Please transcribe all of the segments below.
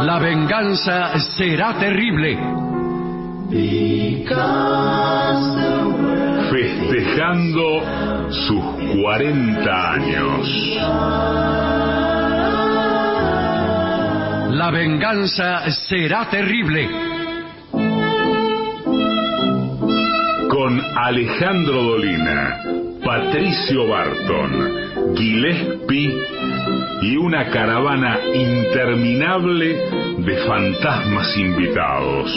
La venganza será terrible. Festejando sus 40 años. La venganza será terrible. Con Alejandro Dolina, Patricio Barton, Gillespie y una caravana interminable de fantasmas invitados.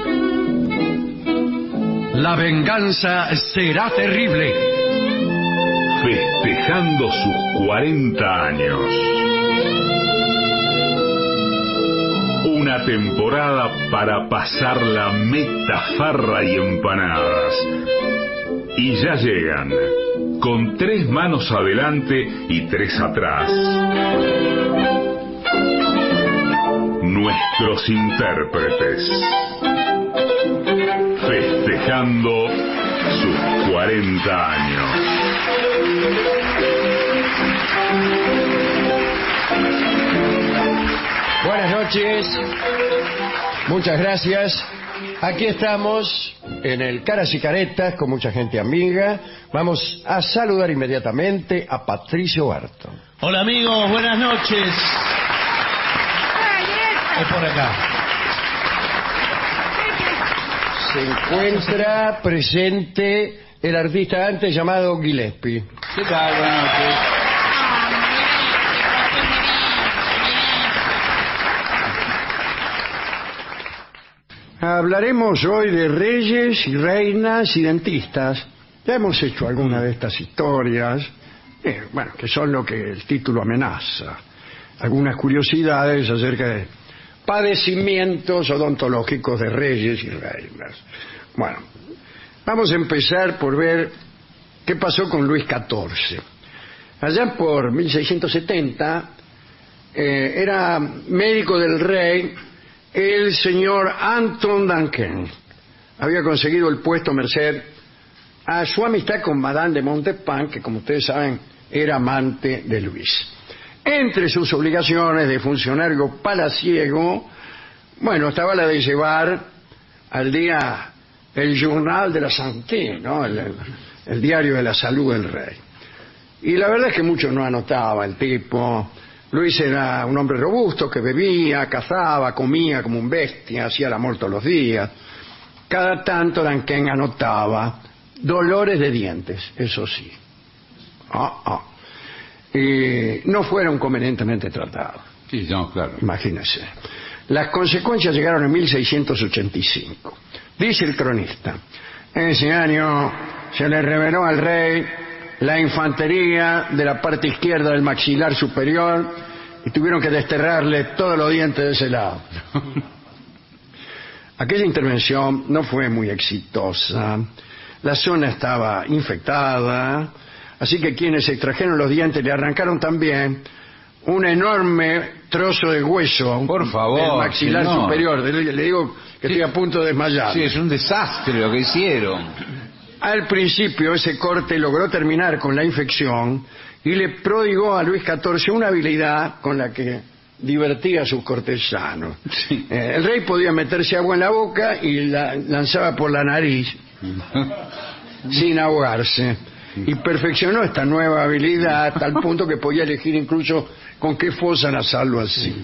La venganza será terrible. Festejando sus 40 años. Una temporada para pasar la metafarra y empanadas. Y ya llegan, con 3 manos adelante y 3 atrás, nuestros intérpretes. Festejando sus 40 años. Buenas noches, muchas gracias. Aquí estamos en el Caras y Caretas con mucha gente amiga. Vamos a saludar inmediatamente a Patricio Barton. Hola amigos, buenas noches. Es por acá. Se encuentra presente el artista antes llamado Gillespie. ¿Qué tal? Buenas noches. Hablaremos hoy de reyes y reinas y dentistas. Ya hemos hecho alguna de estas historias, que son lo que el título amenaza. Algunas curiosidades acerca de padecimientos odontológicos de reyes y reinas. Bueno, vamos a empezar por ver qué pasó con Luis XIV. Allá por 1670 era médico del rey el señor Anton Duncan. Había conseguido el puesto merced a su amistad con Madame de Montespan, que como ustedes saben era amante de Luis. Entre sus obligaciones de funcionario palaciego, estaba la de llevar al día el Journal de la Santé, ¿no? el diario de la salud del rey. Y la verdad es que mucho no anotaba el tipo. Luis era un hombre robusto que bebía, cazaba, comía como un bestia, hacía el amor todos los días. Cada tanto Duncan anotaba dolores de dientes, eso sí. Y no fueron convenientemente tratados. Sí, no, claro. Imagínense. Las consecuencias llegaron en 1685. Dice el cronista: en ese año se le reveló al rey la infantería de la parte izquierda del maxilar superior y tuvieron que desterrarle todos los dientes de ese lado. Aquella intervención no fue muy exitosa. La zona estaba infectada, así que quienes extrajeron los dientes le arrancaron también un enorme trozo de hueso. Por favor, del maxilar señor superior. Le digo que estoy a punto de desmayar. Sí, es un desastre lo que hicieron. Al principio ese corte logró terminar con la infección y le prodigó a Luis XIV una habilidad con la que divertía a sus cortesanos. Sí. El rey podía meterse agua en la boca y la lanzaba por la nariz sin ahogarse. Y perfeccionó esta nueva habilidad a tal punto que podía elegir incluso con qué fosa nasal así.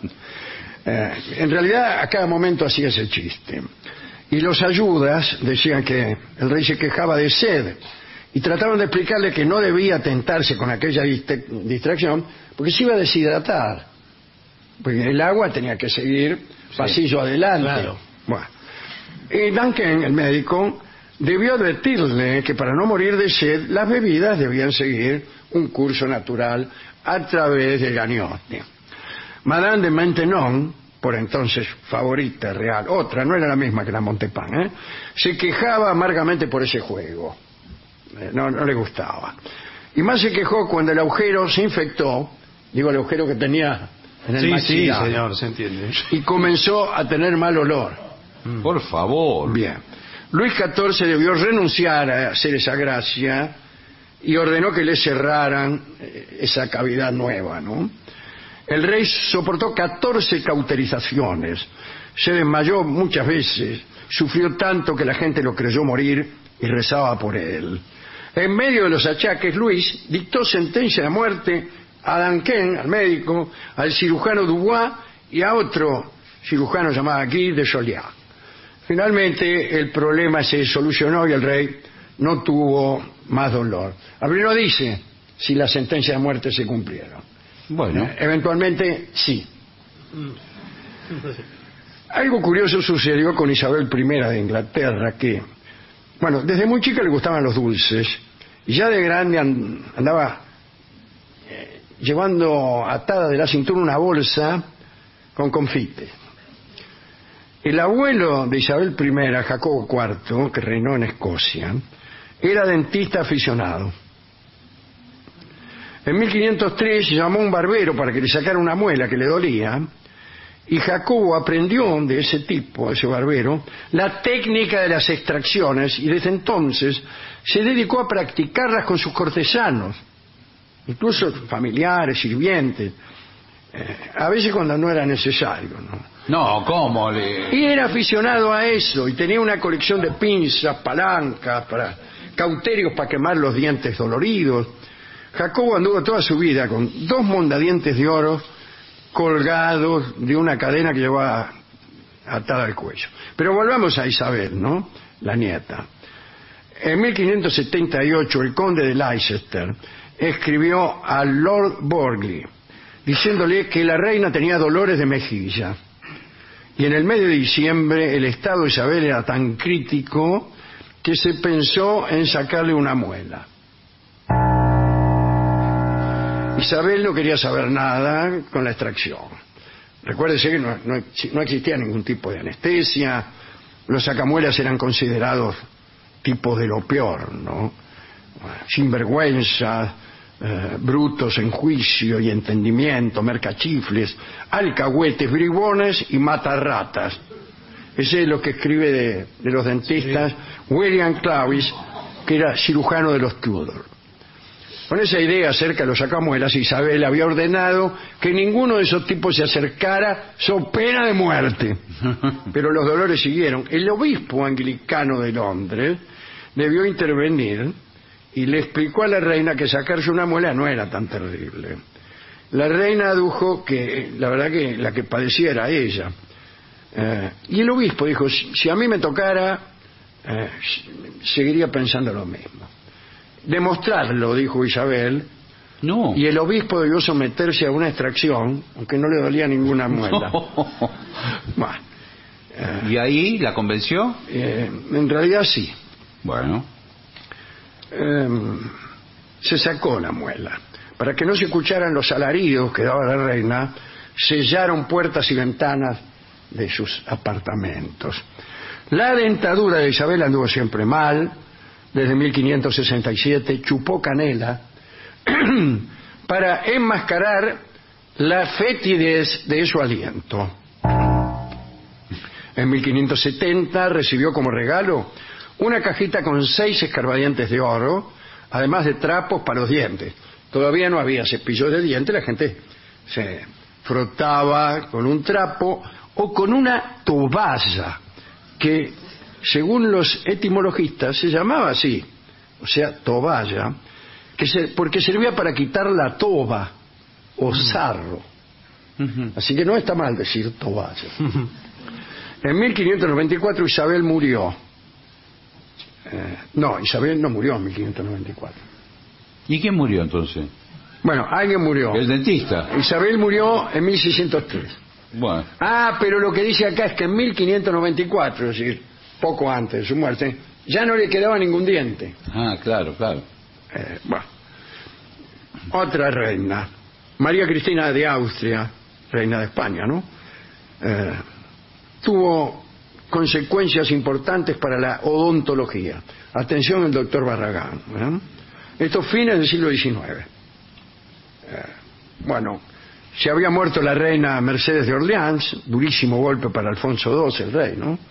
En realidad a cada momento hacía ese chiste. Y los ayudas decían que el rey se quejaba de sed y trataban de explicarle que no debía tentarse con aquella distracción porque se iba a deshidratar, porque el agua tenía que seguir pasillo adelante. Claro. Bueno. Y Duncan, el médico, debió advertirle que para no morir de sed las bebidas debían seguir un curso natural a través del ganiote. Madame de Maintenon, por entonces favorita real, otra, no era la misma que la Montespan, se quejaba amargamente por ese juego. No le gustaba. Y más se quejó cuando el agujero se infectó, digo el agujero que tenía en el maxilar. Sí, señor, se entiende. Y comenzó a tener mal olor. Por favor. Bien. Luis XIV debió renunciar a hacer esa gracia y ordenó que le cerraran esa cavidad nueva, ¿no? El rey soportó 14 cauterizaciones, se desmayó muchas veces, sufrió tanto que la gente lo creyó morir y rezaba por él. En medio de los achaques, Luis dictó sentencia de muerte a Duncan, al médico, al cirujano Dubois y a otro cirujano llamado Guy de Joliat. Finalmente el problema se solucionó y el rey no tuvo más dolor. Abril no dice si la sentencia de muerte se cumplieron. Bueno. Eventualmente sí. Algo curioso sucedió con Isabel I de Inglaterra, que, bueno, desde muy chica le gustaban los dulces y ya de grande andaba llevando atada de la cintura una bolsa con confites. El abuelo de Isabel I, Jacobo IV, que reinó en Escocia, era dentista aficionado. En 1503 llamó a un barbero para que le sacara una muela que le dolía, y Jacobo aprendió de ese tipo, ese barbero, la técnica de las extracciones, y desde entonces se dedicó a practicarlas con sus cortesanos, incluso familiares, sirvientes, a veces cuando no era necesario, ¿no? No, ¿cómo le...? Y era aficionado a eso, y tenía una colección de pinzas, palancas, cauterios para quemar los dientes doloridos. Jacobo anduvo toda su vida con 2 mondadientes de oro colgados de una cadena que llevaba atada al cuello. Pero volvamos a Isabel, ¿no? La nieta. En 1578 el conde de Leicester escribió a Lord Burghley diciéndole que la reina tenía dolores de mejilla. Y en el mes de diciembre el estado de Isabel era tan crítico que se pensó en sacarle una muela. Isabel no quería saber nada con la extracción. Recuérdese que no existía ningún tipo de anestesia, los sacamuelas eran considerados tipos de lo peor, ¿no? Sinvergüenza, brutos en juicio y entendimiento, mercachifles, alcahuetes, bribones y matarratas. Ese es lo que escribe de los dentistas William Clavis, que era cirujano de los Tudor. Con esa idea acerca de los sacamuelas, Isabel había ordenado que ninguno de esos tipos se acercara so pena de muerte. Pero los dolores siguieron. El obispo anglicano de Londres debió intervenir y le explicó a la reina que sacarse una muela no era tan terrible. La reina adujo que la verdad que la que padecía era ella. Y el obispo dijo, si a mí me tocara, seguiría pensando lo mismo. Demostrarlo, dijo Isabel. No. Y el obispo debió someterse a una extracción, aunque no le dolía ninguna muela. No. Bueno, ¿Y ahí la convenció? en realidad sí. Bueno. Se sacó la muela. Para que no se escucharan los alaridos que daba la reina, sellaron puertas y ventanas de sus apartamentos. La dentadura de Isabel anduvo siempre mal. Desde 1567 chupó canela para enmascarar la fétidez de su aliento. En 1570 recibió como regalo una cajita con 6 escarbadientes de oro, además de trapos para los dientes. Todavía no había cepillo de dientes, la gente se frotaba con un trapo o con una toalla, que según los etimologistas se llamaba así, o sea, toballa, porque servía para quitar la toba o sarro. Así que no está mal decir toalla. En 1594 Isabel murió. No, Isabel no murió en 1594. ¿Y quién murió entonces? Bueno, alguien murió. El dentista. Isabel murió en 1603. Bueno. Ah, pero lo que dice acá es que en 1594, es decir, poco antes de su muerte, ya no le quedaba ningún diente. Ah, claro, claro. Bueno, otra reina, María Cristina de Austria, reina de España, ¿no? Tuvo consecuencias importantes para la odontología. Atención el doctor Barragán, ¿eh? Estos fines del siglo XIX. Bueno, se había muerto la reina Mercedes de Orleans, durísimo golpe para Alfonso II, el rey, ¿no?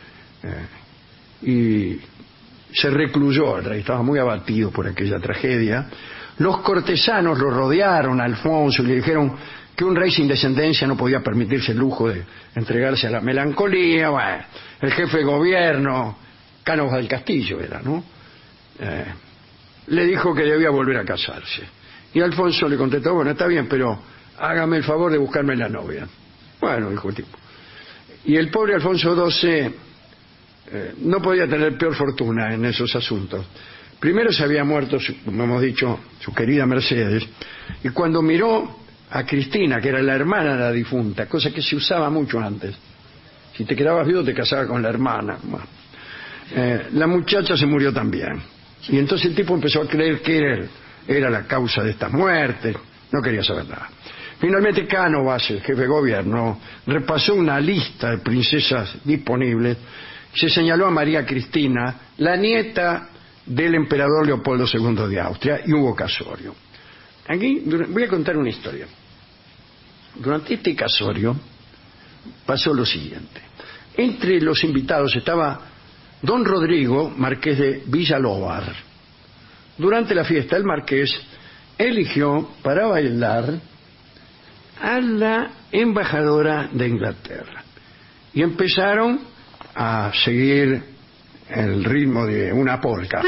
Y se recluyó el rey, estaba muy abatido por aquella tragedia. Los cortesanos lo rodearon a Alfonso y le dijeron que un rey sin descendencia no podía permitirse el lujo de entregarse a la melancolía. Bueno, el jefe de gobierno, Cánovas del Castillo era, ¿no? Le dijo que debía volver a casarse. Y Alfonso le contestó, bueno, está bien, pero hágame el favor de buscarme la novia. Bueno, dijo el tipo. Y el pobre Alfonso XII no podía tener peor fortuna en esos asuntos. Primero se había muerto, como hemos dicho, su querida Mercedes, y cuando miró a Cristina, que era la hermana de la difunta, cosa que se usaba mucho antes, si te quedabas viudo te casabas con la hermana. Bueno, la muchacha se murió también. Y entonces el tipo empezó a creer que él era la causa de estas muertes, no quería saber nada. Finalmente Cánovas, el jefe de gobierno, repasó una lista de princesas disponibles, se señaló a María Cristina, la nieta del emperador Leopoldo II de Austria, y hubo casorio. Aquí voy a contar una historia. Durante este casorio pasó lo siguiente. Entre los invitados estaba don Rodrigo, marqués de Villalóvar. Durante la fiesta, el marqués eligió para bailar a la embajadora de Inglaterra. Y empezaron a seguir el ritmo de una polca.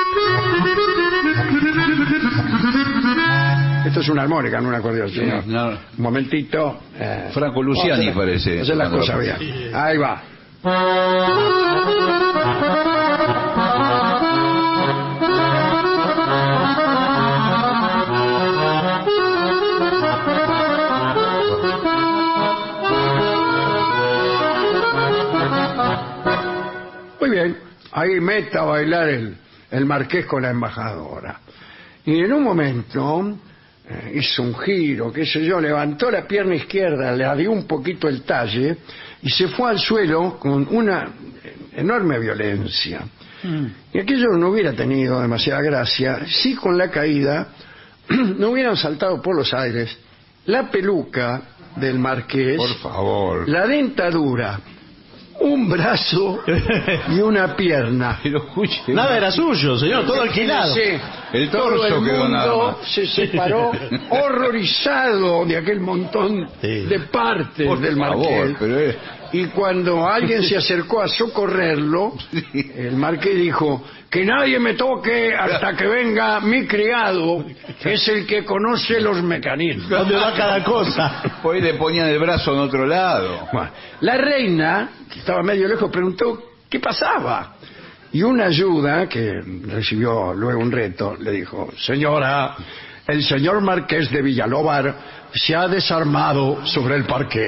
Esto es una armónica, no un acordeón, señor. No. Un momentito. Franco Luciani parece. Hacer las cosas bien. Ahí va. Muy bien, ahí meta a bailar el marqués con la embajadora. Y en un momento hizo un giro, qué sé yo, levantó la pierna izquierda, le dio un poquito el talle y se fue al suelo con una enorme violencia. Y aquello no hubiera tenido demasiada gracia si con la caída no hubieran saltado por los aires la peluca del marqués, Por favor. la dentadura, un brazo y una pierna. Pero escuche. Nada era suyo, señor, todo alquilado. Sí, El todo torso el quedó nada mundo más. se separó horrorizado de aquel montón Sí. de partes Por del favor, marqués. pero Y cuando alguien se acercó a socorrerlo, el marqués dijo: que nadie me toque hasta que venga mi criado, que es el que conoce los mecanismos. ¿Dónde va cada cosa? hoy le ponían el brazo en otro lado. Bueno, la reina, que estaba medio lejos, preguntó qué pasaba. Y una ayuda, que recibió luego un reto, le dijo: señora, el señor marqués de Villalóvar se ha desarmado sobre el parqué.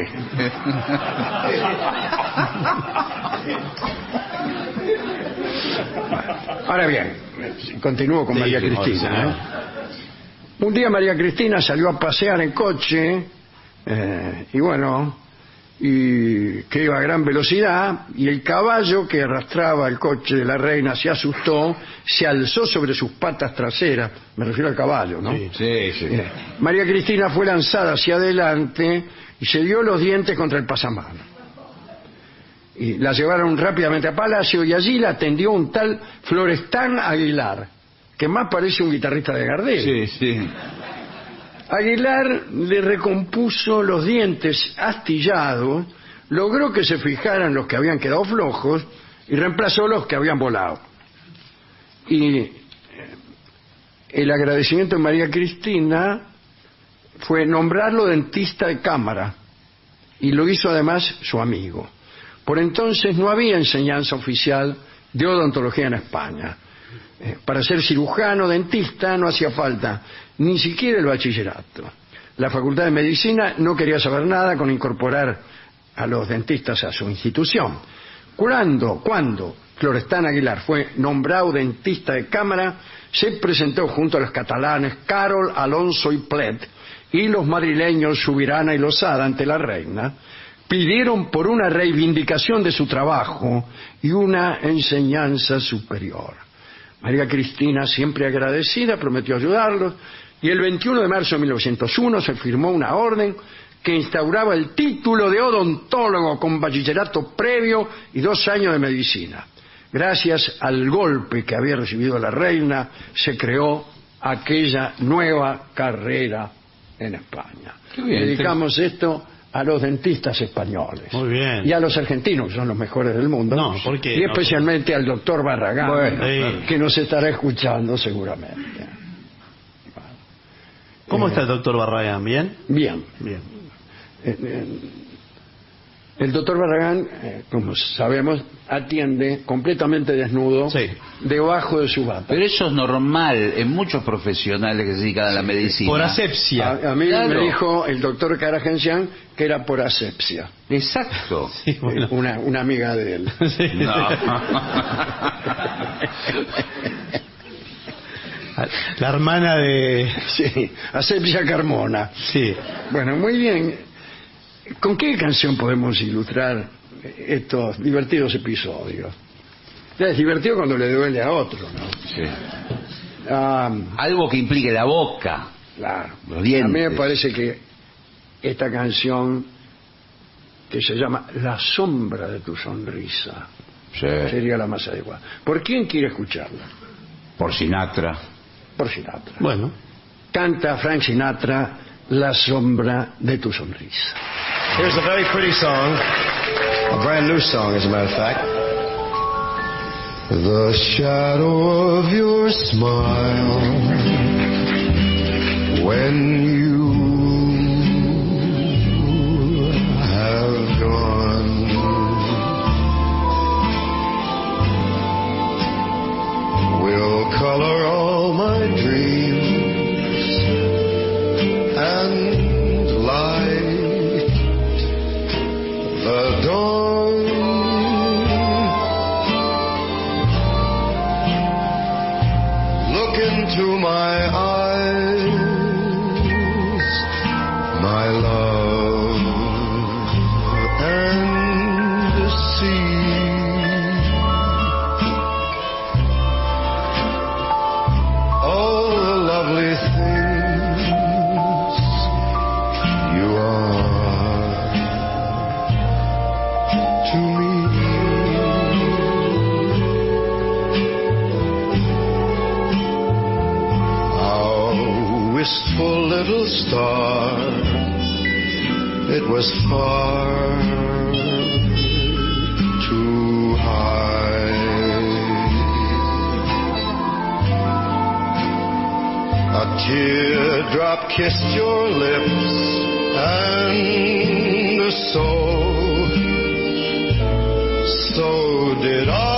Ahora bien, continúo con María Cristina. Un día María Cristina salió a pasear en coche, y bueno, y que iba a gran velocidad, y el caballo que arrastraba el coche de la reina se asustó, se alzó sobre sus patas traseras, me refiero al caballo, ¿no? Sí. María Cristina fue lanzada hacia adelante y se dio los dientes contra el pasamanos. Y la llevaron rápidamente a Palacio y allí la atendió un tal Florestán Aguilar, que más parece un guitarrista de Gardel. Sí. Aguilar le recompuso los dientes astillados, logró que se fijaran los que habían quedado flojos y reemplazó los que habían volado. Y el agradecimiento de María Cristina fue nombrarlo dentista de cámara, y lo hizo además su amigo. Por entonces no había enseñanza oficial de odontología en España. Para ser cirujano, dentista, no hacía falta ni siquiera el bachillerato. La Facultad de Medicina no quería saber nada con incorporar a los dentistas a su institución. Cuando Florestán Aguilar fue nombrado dentista de cámara, se presentó junto a los catalanes Carol, Alonso y Plet y los madrileños Subirana y Losada ante la reina. Pidieron por una reivindicación de su trabajo y una enseñanza superior. María Cristina, siempre agradecida, prometió ayudarlos, y el 21 de marzo de 1901 se firmó una orden que instauraba el título de odontólogo con bachillerato previo y 2 años de medicina. Gracias al golpe que había recibido la reina, se creó aquella nueva carrera en España. Qué bien. Dedicamos esto a los dentistas españoles. Muy bien. Y a los argentinos, que son los mejores del mundo. No, ¿por qué? Y especialmente al doctor Barragán, Bueno, sí. que nos estará escuchando seguramente. ¿Cómo está el doctor Barragán? ¿Bien? Bien. Bien. El doctor Barragán, como sabemos, atiende completamente desnudo, Sí. debajo de su bata. Pero eso es normal en muchos profesionales que se dedican a la medicina. Por asepsia. A mí Claro. me dijo el doctor Karajansian que era por asepsia. Exacto. Sí, bueno. Una amiga de él. Sí. No. La hermana de... Sí, asepsia Carmona. Sí. Bueno, muy bien. ¿Con qué canción podemos ilustrar estos divertidos episodios? Ya es divertido cuando le duele a otro, ¿no? Sí. Ah, Algo que implique la boca. claro. Los dientes. A mí me parece que esta canción, que se llama La sombra de tu sonrisa, Sí. sería la más adecuada. ¿Por quién quiere escucharla? Por Sinatra. Por Sinatra. Bueno. Canta Frank Sinatra La sombra de tu sonrisa. Here's a very pretty song, a brand new song, as a matter of fact. The shadow of your smile when you have gone will color all my dreams and light the dawn. Look into my eyes, my love, and see all the lovely things you are to me. Our wistful little star, it was far too high. A teardrop kissed your lips, and so did I.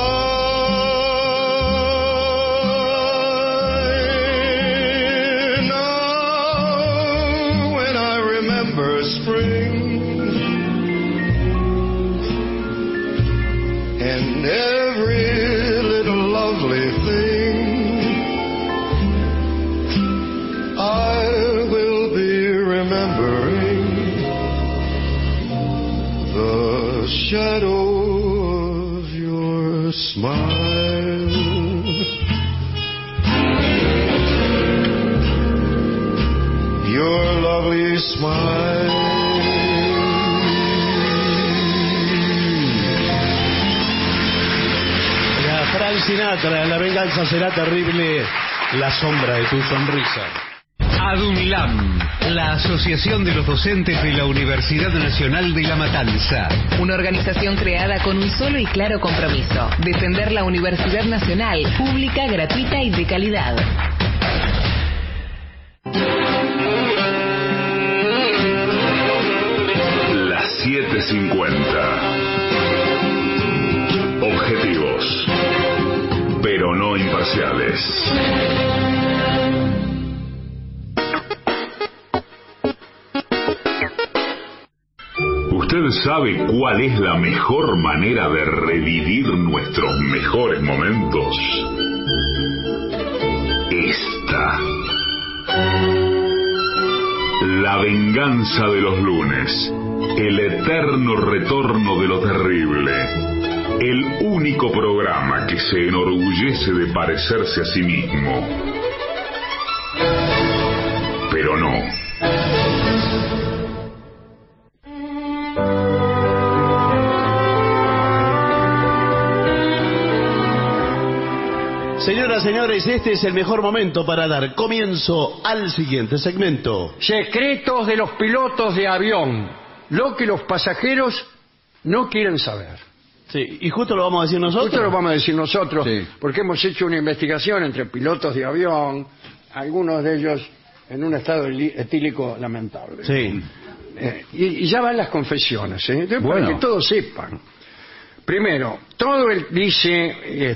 Now, when I remember spring and every little lovely thing, I will be remembering the shadow of your smile. Your lovely smile. Era Frank Sinatra, La venganza será terrible, La sombra de tu sonrisa. ADUNLAM, la Asociación de los Docentes de la Universidad Nacional de La Matanza. Una organización creada con un solo y claro compromiso: defender la Universidad Nacional, pública, gratuita y de calidad. Las 7:50. Objetivos, pero no imparciales. ¿Usted sabe cuál es la mejor manera de revivir nuestros mejores momentos? Esta. La venganza de los lunes. El eterno retorno de lo terrible. El único programa que se enorgullece de parecerse a sí mismo. Pero no. Señoras Señoras, señores, este es el mejor momento para dar comienzo al siguiente segmento. Secretos de los pilotos de avión. Lo que los pasajeros no quieren saber. Sí, y justo lo vamos a decir nosotros. Esto lo vamos a decir nosotros, Sí. porque hemos hecho una investigación entre pilotos de avión, algunos de ellos en un estado etílico lamentable. Sí. Y ya van las confesiones, Entonces, Bueno. para que todos sepan. Primero, dice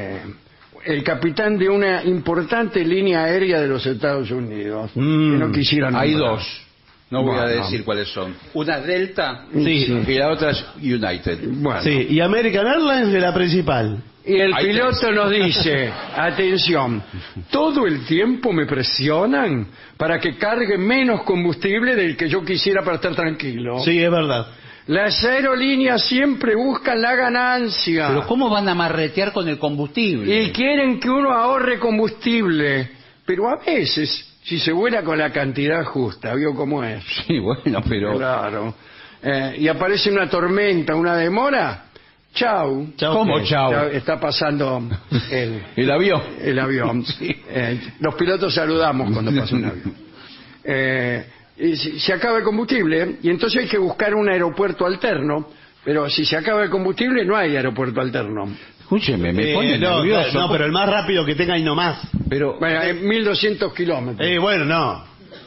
el capitán de una importante línea aérea de los Estados Unidos, que no quisieran Hay nombrar. dos. No voy a Bueno. decir cuáles son. Una es Delta Sí. y la otra es United. Bueno. Sí, y American Airlines de la principal. Y el Hay piloto nos dice, atención, todo el tiempo me presionan para que cargue menos combustible del que yo quisiera para estar tranquilo. Sí, es verdad. Las aerolíneas siempre buscan la ganancia Pero ¿cómo van a marretear con el combustible? y quieren que uno ahorre combustible, pero a veces, si se vuela con la cantidad justa, ¿vio cómo es? Sí, bueno, pero... Claro. Y aparece una tormenta, una demora, chau. Chau, ¿Cómo ¿qué? chau? Ya está pasando El avión. el avión. Los pilotos saludamos cuando pasa un avión. Y se acaba el combustible y entonces hay que buscar un aeropuerto alterno, pero si se acaba el combustible no hay aeropuerto alterno. Escúcheme, me pone no, nervioso. no, pero el más rápido que tenga y no más. Pero... Bueno, en 1200 kilómetros. Bueno, no.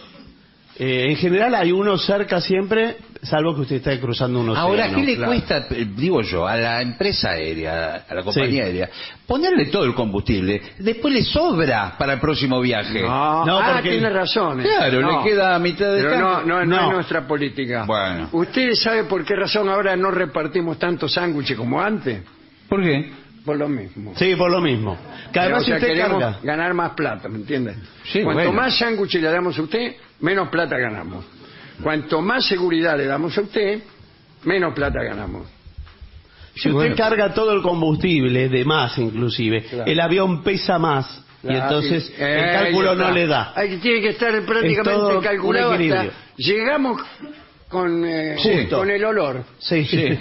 En general hay uno cerca siempre, salvo que usted esté cruzando un océano. Ahora, ¿qué le claro. cuesta, digo yo, a la empresa aérea, a la compañía Sí. aérea, ponerle todo el combustible? Después le sobra para el próximo viaje. No, porque- tiene razón. Claro, le queda a mitad de Pero tanque. no No. es nuestra política. Bueno. ¿Usted sabe por qué razón ahora no repartimos tantos sándwiches como antes? ¿Por qué? Por lo mismo. Sí, por lo mismo. Que además O sea, si usted queremos carga. ganar más plata, ¿me entiende? Sí, Cuanto bueno. más sándwiches le damos a usted, menos plata ganamos. Cuanto más seguridad le damos a usted, menos plata ganamos. Si usted carga todo el combustible, de más inclusive, Claro. el avión pesa más y entonces el cálculo ahí está. no le da. Tiene que estar Es todo prácticamente calculado un hasta... equilibrio. Llegamos con Justo. el olor. Sí, sí.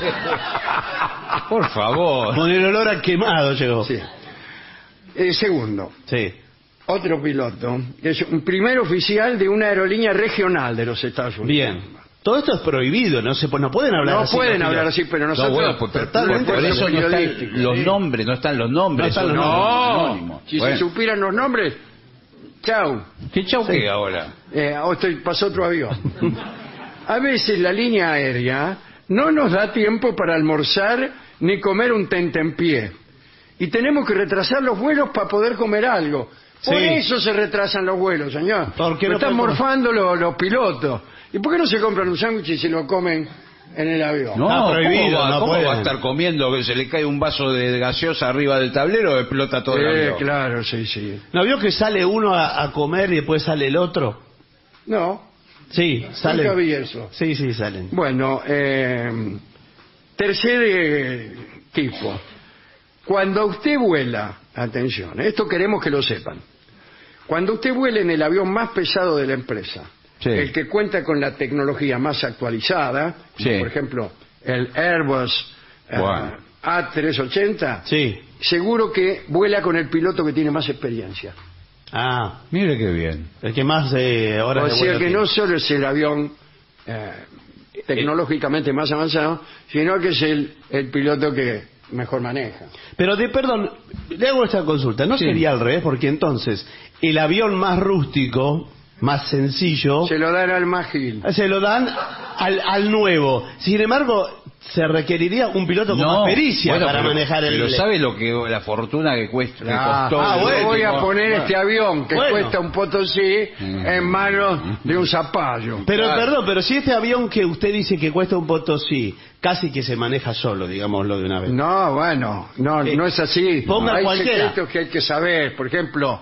Por favor. Con el olor a quemado llegó. Sí. Segundo, Sí. otro piloto, que es un primer oficial de una aerolínea regional de los Estados Unidos. Bien. Todo esto es prohibido, no pueden hablar No así. pueden los hablar pilotos. así, pero nosotros... No, bueno, por totalmente eso no están periodísticos, los ¿sí? nombres, no están los nombres. No están los son No, anónimos. si Bueno. se supieran los nombres, chau. ¿Qué chau qué ahora? Pasó otro avión. A veces la línea aérea no nos da tiempo para almorzar ni comer un tentempié. Y tenemos que retrasar los vuelos para poder comer algo. Por Sí. eso se retrasan los vuelos, señor. ¿Por qué no están pueden comer? morfando los pilotos. ¿Y por qué no se compran un sándwich y se lo comen en el avión? No, Está prohibido, ¿cómo, va, no cómo pueden. va a estar comiendo que se le cae un vaso de gaseosa arriba del tablero y explota todo el avión? Claro, sí, sí. ¿No vio que sale uno a comer y después sale el otro? No, Sí, sale. nunca vi eso. Sí, sí, salen. Bueno, tercer tipo. Cuando usted vuela, atención, esto queremos que lo sepan. Cuando usted vuela en el avión más pesado de la empresa, Sí. el que cuenta con la tecnología más actualizada, como Sí. por ejemplo el Airbus Bueno. A380, Sí. seguro que vuela con el piloto que tiene más experiencia. Ah, Mire qué bien. el que más horas O de sea vuelo que tiene. no solo es el avión tecnológicamente más avanzado, sino que es el piloto que mejor maneja. Pero perdón, le hago esta consulta. ¿No Sí. sería al revés? Porque entonces el avión más rústico, más sencillo, Se lo dan al más gil. se lo dan al nuevo. Sin embargo, se requeriría un piloto con más pericia bueno, para pero- manejar el... Pero ¿sabe lo que la fortuna que cuesta? Que Ah, costó el bueno, voy a último? poner este avión que Bueno. cuesta un potosí en manos de un zapallo. Pero Claro. perdón, pero si este avión que usted dice que cuesta un potosí, casi que se maneja solo, digámoslo de una vez. No, bueno, no es así. Ponga Hay cualquiera. secretos que hay que saber. Por ejemplo,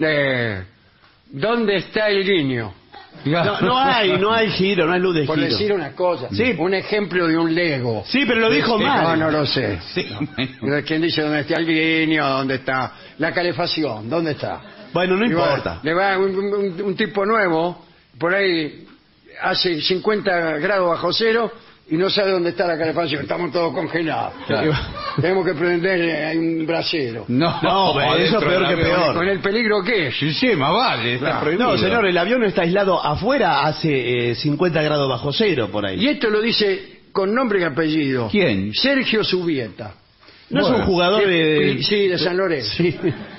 ¿dónde está el guiño? No hay giro, no hay luz de Por giro. decir una cosa. Sí. Un ejemplo de un Lego. Sí, pero lo dijo No, mal. no lo sé. ¿Quién dice dónde está el guiño? ¿Dónde está la calefacción? ¿Dónde está? Bueno, no Y va- importa. Le va un tipo nuevo, por ahí hace 50 grados bajo cero y no sabe dónde está la calefacción, estamos todos congelados. Claro. Tenemos que prender un brasero. No, eso es adentro peor del que avión. peor. ¿Con el peligro qué es? Sí, sí, más vale, está Claro. prohibido. No, señor, el avión está aislado afuera, hace 50 grados bajo cero por ahí. Y esto lo dice con nombre y apellido. ¿Quién? Sergio Subieta. No es un jugador Sí, de San Lorenzo. Sí.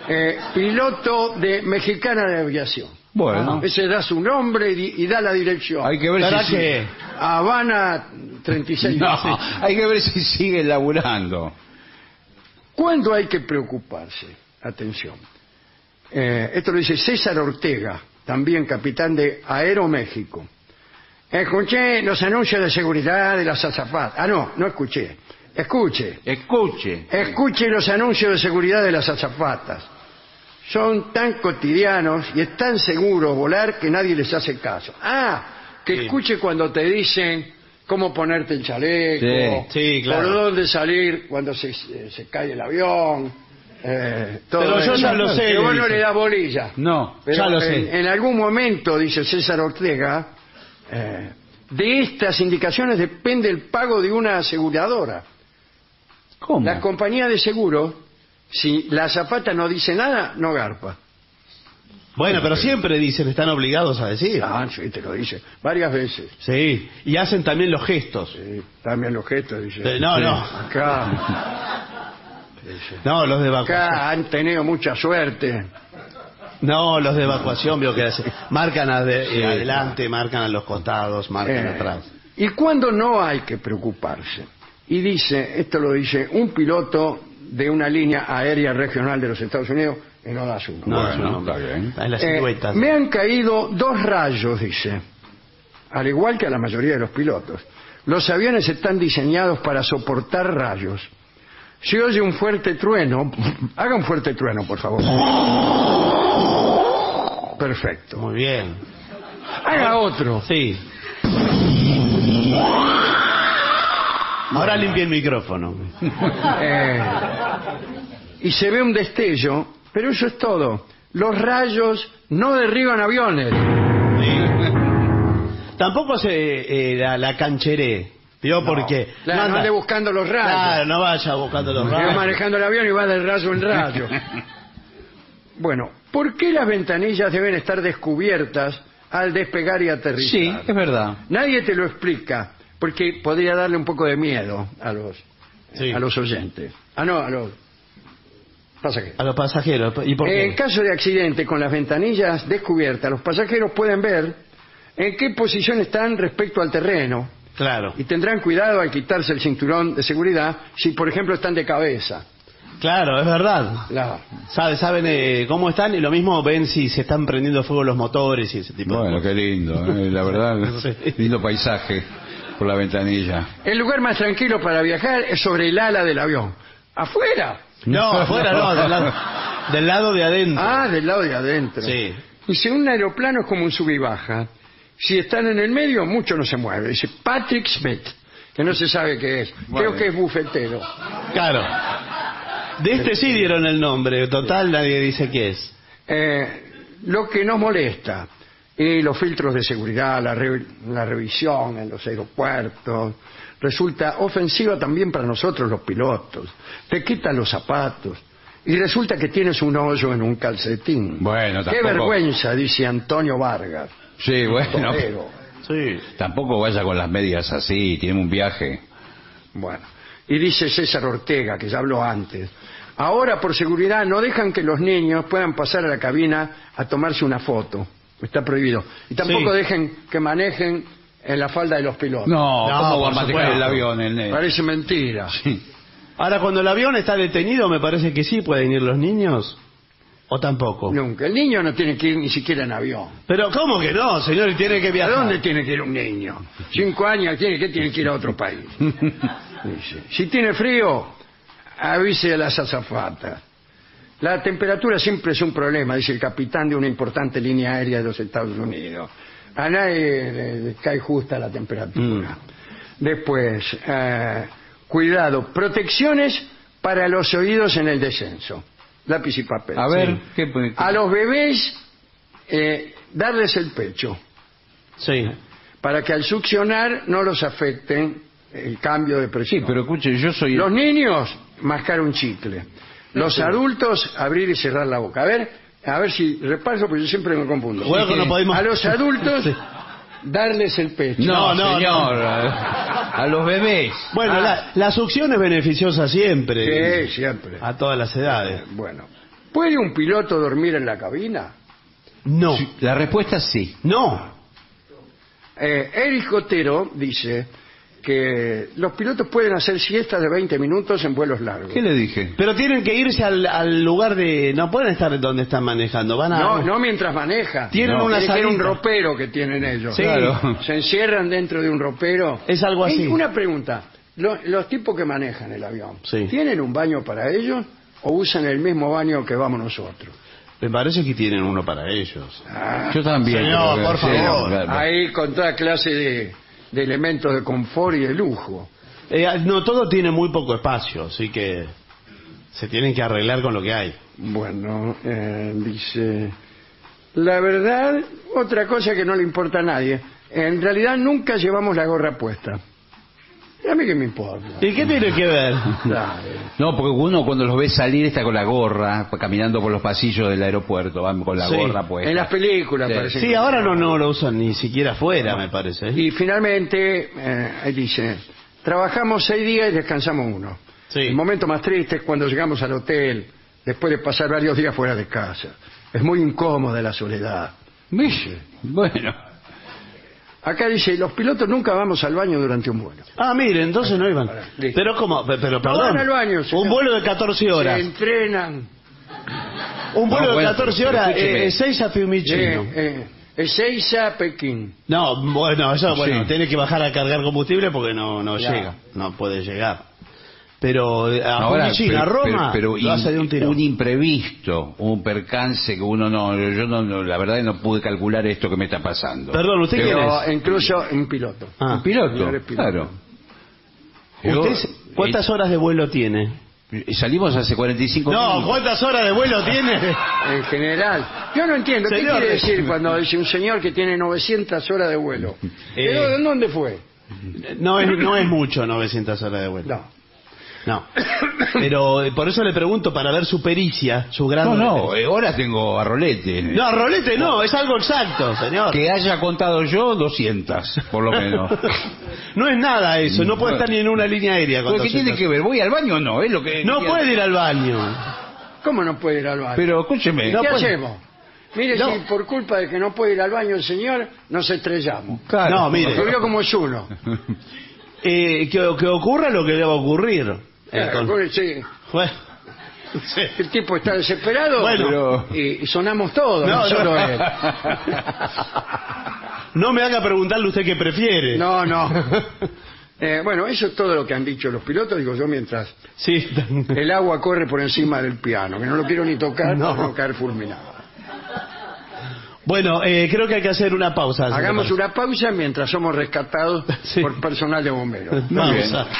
Piloto de Mexicana de Aviación. Bueno, Ese da su nombre y da la dirección. hay que ver ¿Verdad si... que? Habana 36. No, hay que ver si sigue laburando. ¿Cuándo hay que preocuparse? Atención. Esto lo dice César Ortega, también capitán de Aeroméxico. Escuché los anuncios de seguridad de las azafatas. No escuché. Escuche los anuncios de seguridad de las azafatas. Son tan cotidianos y es tan seguro volar que nadie les hace caso. Que escuche cuando te dicen cómo ponerte el chaleco, Sí, claro. por dónde salir cuando se cae el avión. Todo Pero yo eso. ya lo sé, Que vos no dice. le das bolilla. No, Pero ya lo sé. En algún momento, dice César Ortega, de estas indicaciones depende el pago de una aseguradora. ¿cómo? La compañía de seguro, si la azafata no dice nada, no garpa. Bueno, pero siempre dicen, están obligados a decir. Sí, te lo dice. Varias veces. Sí, y hacen también los gestos. Sí, también los gestos, dice. No, Sí. no. Acá, No, los de evacuación. acá han tenido mucha suerte. No, los de evacuación veo que hacen. Marcan adelante, marcan a los costados, marcan atrás. ¿Y cuándo no hay que preocuparse? Y dice, esto lo dice un piloto de una línea aérea regional de los Estados Unidos, y no da su nombre. No, Bueno, no, está bien. Es la silueta. Me han caído 2 rayos, dice, al igual que a la mayoría de los pilotos. Los aviones están diseñados para soportar rayos. Si oye un fuerte trueno, haga un fuerte trueno, por favor. Perfecto. Muy bien. Haga otro. Sí. Ahora limpia el micrófono. Y se ve un destello, pero eso es todo. Los rayos no derriban aviones. Tampoco se la cancheré. ¿Vio? Porque Claro, no ande buscando los rayos. Claro, no vaya buscando los Va rayos. manejando el avión y va de rayo en rayo. Bueno, ¿por qué las ventanillas deben estar descubiertas al despegar y aterrizar? Sí, es verdad. Nadie te lo explica, porque podría darle un poco de miedo a Sí. los oyentes. No, a los pasajeros. A los pasajeros. ¿Y por qué? En caso de accidente con las ventanillas descubiertas, los pasajeros pueden ver en qué posición están respecto al terreno Claro. y tendrán cuidado al quitarse el cinturón de seguridad si, por ejemplo, están de cabeza. Claro, es verdad. Claro. Saben cómo están y lo mismo ven si se están prendiendo fuego los motores y ese tipo de Bueno, cosas. qué lindo, la verdad, Sí. lindo paisaje por la ventanilla. El lugar más tranquilo para viajar es sobre el ala del avión. ¿Afuera? No, afuera no, del lado de adentro. Del lado de adentro. Sí. Dice, un aeroplano es como un sub y baja. Si están en el medio, mucho no se mueve. Dice Patrick Smith, que no se sabe qué es. Creo que es bufetero. Claro. De este sí dieron el nombre, total nadie dice qué es. Lo que nos molesta, y los filtros de seguridad, la revisión en los aeropuertos, resulta ofensiva también para nosotros los pilotos. Te quitan los zapatos y resulta que tienes un hoyo en un calcetín. Bueno, Qué tampoco... vergüenza, dice Antonio Vargas. Sí, bueno, torero. Sí. tampoco vaya con las medias así, tiene un viaje. Bueno, y dice César Ortega, que ya habló antes, ahora por seguridad no dejan que los niños puedan pasar a la cabina a tomarse una foto. Está prohibido. Y tampoco Sí. dejen que manejen en la falda de los pilotos. No, No, ¿cómo va por a manejar supuesto. el avión? El nene? Parece mentira. Ahora, cuando el avión está detenido, me parece que sí pueden ir los niños. ¿O tampoco? Nunca. El niño no tiene que ir ni siquiera en avión. Pero, ¿cómo que no, señor? Tiene que ¿A viajar. dónde tiene que ir un niño? 5 años, tiene que ir a otro país. Dice, si tiene frío, avise a las azafatas. La temperatura siempre es un problema, dice el capitán de una importante línea aérea de los Estados Unidos. A nadie le cae justa la temperatura. Después, cuidado, protecciones para los oídos en el descenso. Lápiz y papel. A ver, Sí. A los bebés, darles el pecho, Sí. para que al succionar no los afecten el cambio de presión. Sí, pero escuche, yo soy... Los niños, mascar un chicle. Los adultos, abrir y cerrar la boca. A ver si repaso, porque yo siempre me confundo. Bueno, que no podemos- A los adultos, Sí. darles el pecho. No, No, señor. A los bebés. Bueno, la succión es beneficiosa siempre. Sí, siempre. A todas las edades. Bueno. ¿Puede un piloto dormir en la cabina? No. La respuesta es sí. No. Eric Otero dice que los pilotos pueden hacer siestas de 20 minutos en vuelos largos. ¿Qué le dije? Pero tienen que irse al lugar de... No pueden estar donde están manejando. Van a... No mientras maneja. Tienen No, una tiene que ser un salita. ropero que tienen ellos. Sí. Claro. Se encierran dentro de un ropero. Es algo así. Una pregunta. Los tipos que manejan el avión, Sí. ¿tienen un baño para ellos o usan el mismo baño que vamos nosotros? Me parece que tienen uno para ellos. Yo también. Señor, creo que- por favor. claro. Ahí con toda clase de elementos de confort y de lujo. No, todo tiene muy poco espacio, así que se tienen que arreglar con lo que hay. Bueno, dice... La verdad, otra cosa que no le importa a nadie. En realidad nunca llevamos la gorra puesta. ¿Y a mí qué me importa? ¿Y qué tiene que ver? Claro. No, porque uno cuando los ve salir está con la gorra, caminando por los pasillos del aeropuerto, van con la Sí. gorra puesta. En las películas Sí. parece. Sí, que- ahora no lo usan ni siquiera afuera, me parece. Y finalmente, ahí dice, trabajamos 6 días y descansamos 1. Sí. El momento más triste es cuando llegamos al hotel, después de pasar varios días fuera de casa. Es muy incómoda la soledad. ¿Viste? Bueno. Acá dice, los pilotos nunca vamos al baño durante un vuelo. Ah, mire, entonces no iban. Listo. Pero ¿cómo? Pero No perdón. van al baño, señor. Un vuelo de 14 horas. Se entrenan. Un vuelo No, de bueno, 14 pero horas, escúcheme. Ezeiza Fiumicino. Ezeiza a Pekín. No, bueno, eso, bueno, Sí. tiene que bajar a cargar combustible porque no Ya. llega, no puede llegar. Pero a Ahora, Fiumicino, a Roma, pero lo hace de un tiro. un imprevisto, un percance que uno yo no, la verdad no pude calcular esto que me está pasando. Perdón, ¿usted quién Pero es? incluso un piloto. Ah. Un piloto, Señor piloto. claro. ¿Usted cuántas horas de vuelo tiene? Salimos hace 45 No, minutos. ¿cuántas horas de vuelo tiene? En general. Yo no entiendo. ¿Qué Señor. quiere decir cuando dice un señor que tiene 900 horas de vuelo? ¿Pero de dónde fue? No es mucho 900 horas de vuelo. No. No. Pero por eso le pregunto, para ver su pericia, su grado No, de... ahora tengo a rolete. No, rolete no, es algo exacto, señor. Que haya contado yo 200, por lo menos. No es nada eso, no puede estar ni en una línea aérea con ¿Qué tiene 200. que ver? ¿Voy al baño o no? Es lo que No puede ir al baño. ¿Cómo no puede ir al baño? Pero escúcheme. ¿Qué no puede. hacemos? Mire, No. si por culpa de que no puede ir al baño el señor, nos estrellamos. Claro. No, mire. Porque vio como es uno. Que ocurra lo que deba ocurrir. Sí. Bueno, sí. El tipo está desesperado Bueno. y sonamos todos, No, no, solo no. él. No me haga preguntarle usted qué prefiere. No, no. Bueno, eso es todo lo que han dicho los pilotos, digo yo, mientras Sí. el agua corre por encima del piano, que no lo quiero ni tocar No. para no caer fulminado. Bueno, creo que hay que hacer una pausa. si Hagamos te una pausa mientras somos rescatados Sí. por personal de bomberos. parece. Pausa.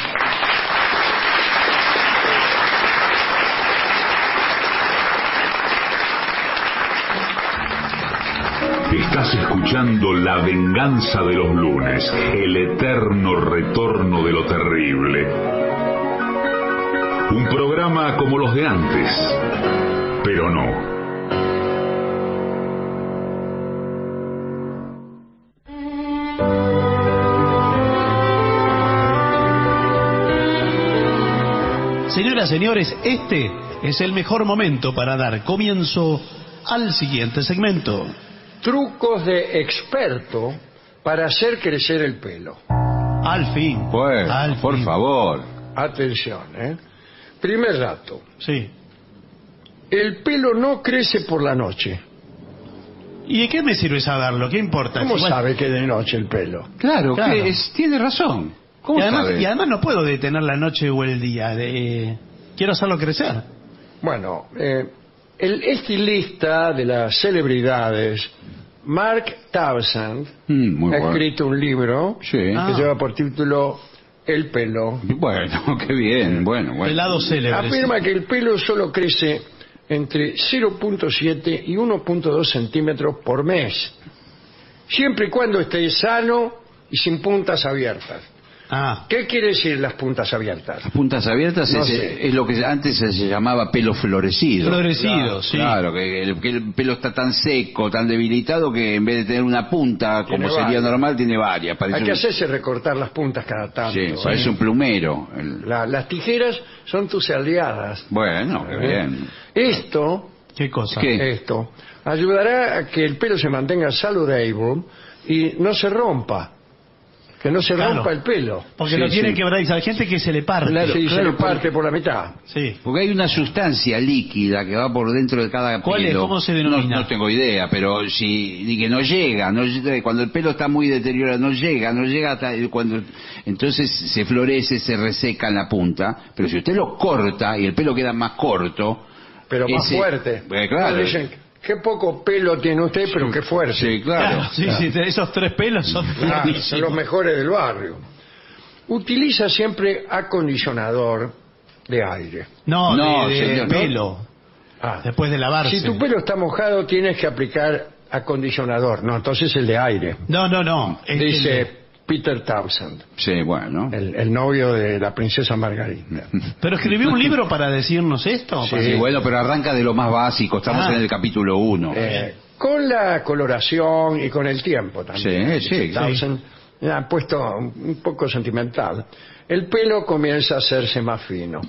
Estás escuchando La venganza de los lunes, el eterno retorno de lo terrible. Un programa como los de antes, pero no. Señoras, señores, este es el mejor momento para dar comienzo al siguiente segmento. Trucos de experto para hacer crecer el pelo. Al fin. Bueno, Al por fin. favor. Atención, Primer dato. Sí. El pelo no crece por la noche. ¿Y de qué me sirve saberlo? ¿Qué importa? ¿Cómo Si, bueno, sabe que es de noche el pelo? Claro, Claro. que tiene razón. ¿Cómo y además, sabe? y además no puedo detener la noche o el día. Quiero hacerlo crecer. Bueno, el estilista de las celebridades, Mark Townsend, Muy ha bueno. escrito un libro Sí. que lleva por título El pelo. Bueno, qué bien. Bueno. Pelado célebre. Afirma que el pelo solo crece entre 0.7 y 1.2 centímetros por mes, siempre y cuando esté sano y sin puntas abiertas. ¿Qué quiere decir las puntas abiertas? Las puntas abiertas No es, sé. es lo que antes se llamaba pelo florecido. Florecido, sí. Claro, que el pelo está tan seco, tan debilitado, que en vez de tener una punta, Tiene como sería varias. normal, tiene varias. Parece Hay que un- hacerse recortar las puntas cada tanto. Sí, parece un plumero. Las tijeras son tus aliadas. Bueno, qué bien. Esto, ¿Qué cosa? ¿Qué? esto ayudará a que el pelo se mantenga saludable y no se rompa. Que no se Claro. rompa el pelo. Porque Sí, lo tiene sí. que ver, hay gente que se le parte. Claro. Sí, se le parte por la mitad. Sí. Porque hay una sustancia líquida que va por dentro de cada ¿Cuál es? pelo. ¿Cómo se denomina? No tengo idea, pero si que no llega, cuando el pelo está muy deteriorado, no llega hasta cuando entonces se florece, se reseca en la punta, pero si usted lo corta y el pelo queda más corto, Pero más ese- fuerte. claro. Dicen, qué poco pelo tiene usted, pero qué fuerte. Sí, claro. Sí, sí, esos 3 pelos son Claro, son los buenísimos. mejores del barrio. Utiliza siempre acondicionador de aire. No, No, de señor, no. pelo. Ah. Después de lavarse. Si tu pelo está mojado, tienes que aplicar acondicionador. No, entonces el de aire. No. Dice Peter Townsend, Sí, bueno. el novio de la princesa Margarita. Pero escribió un libro para decirnos esto. Sí. Sí, bueno, pero arranca de lo más básico, estamos Ah. en el capítulo 1. Con la coloración y con el tiempo también. Sí, sí, Dice Townsend, ha puesto un poco sentimental. El pelo comienza a hacerse más fino.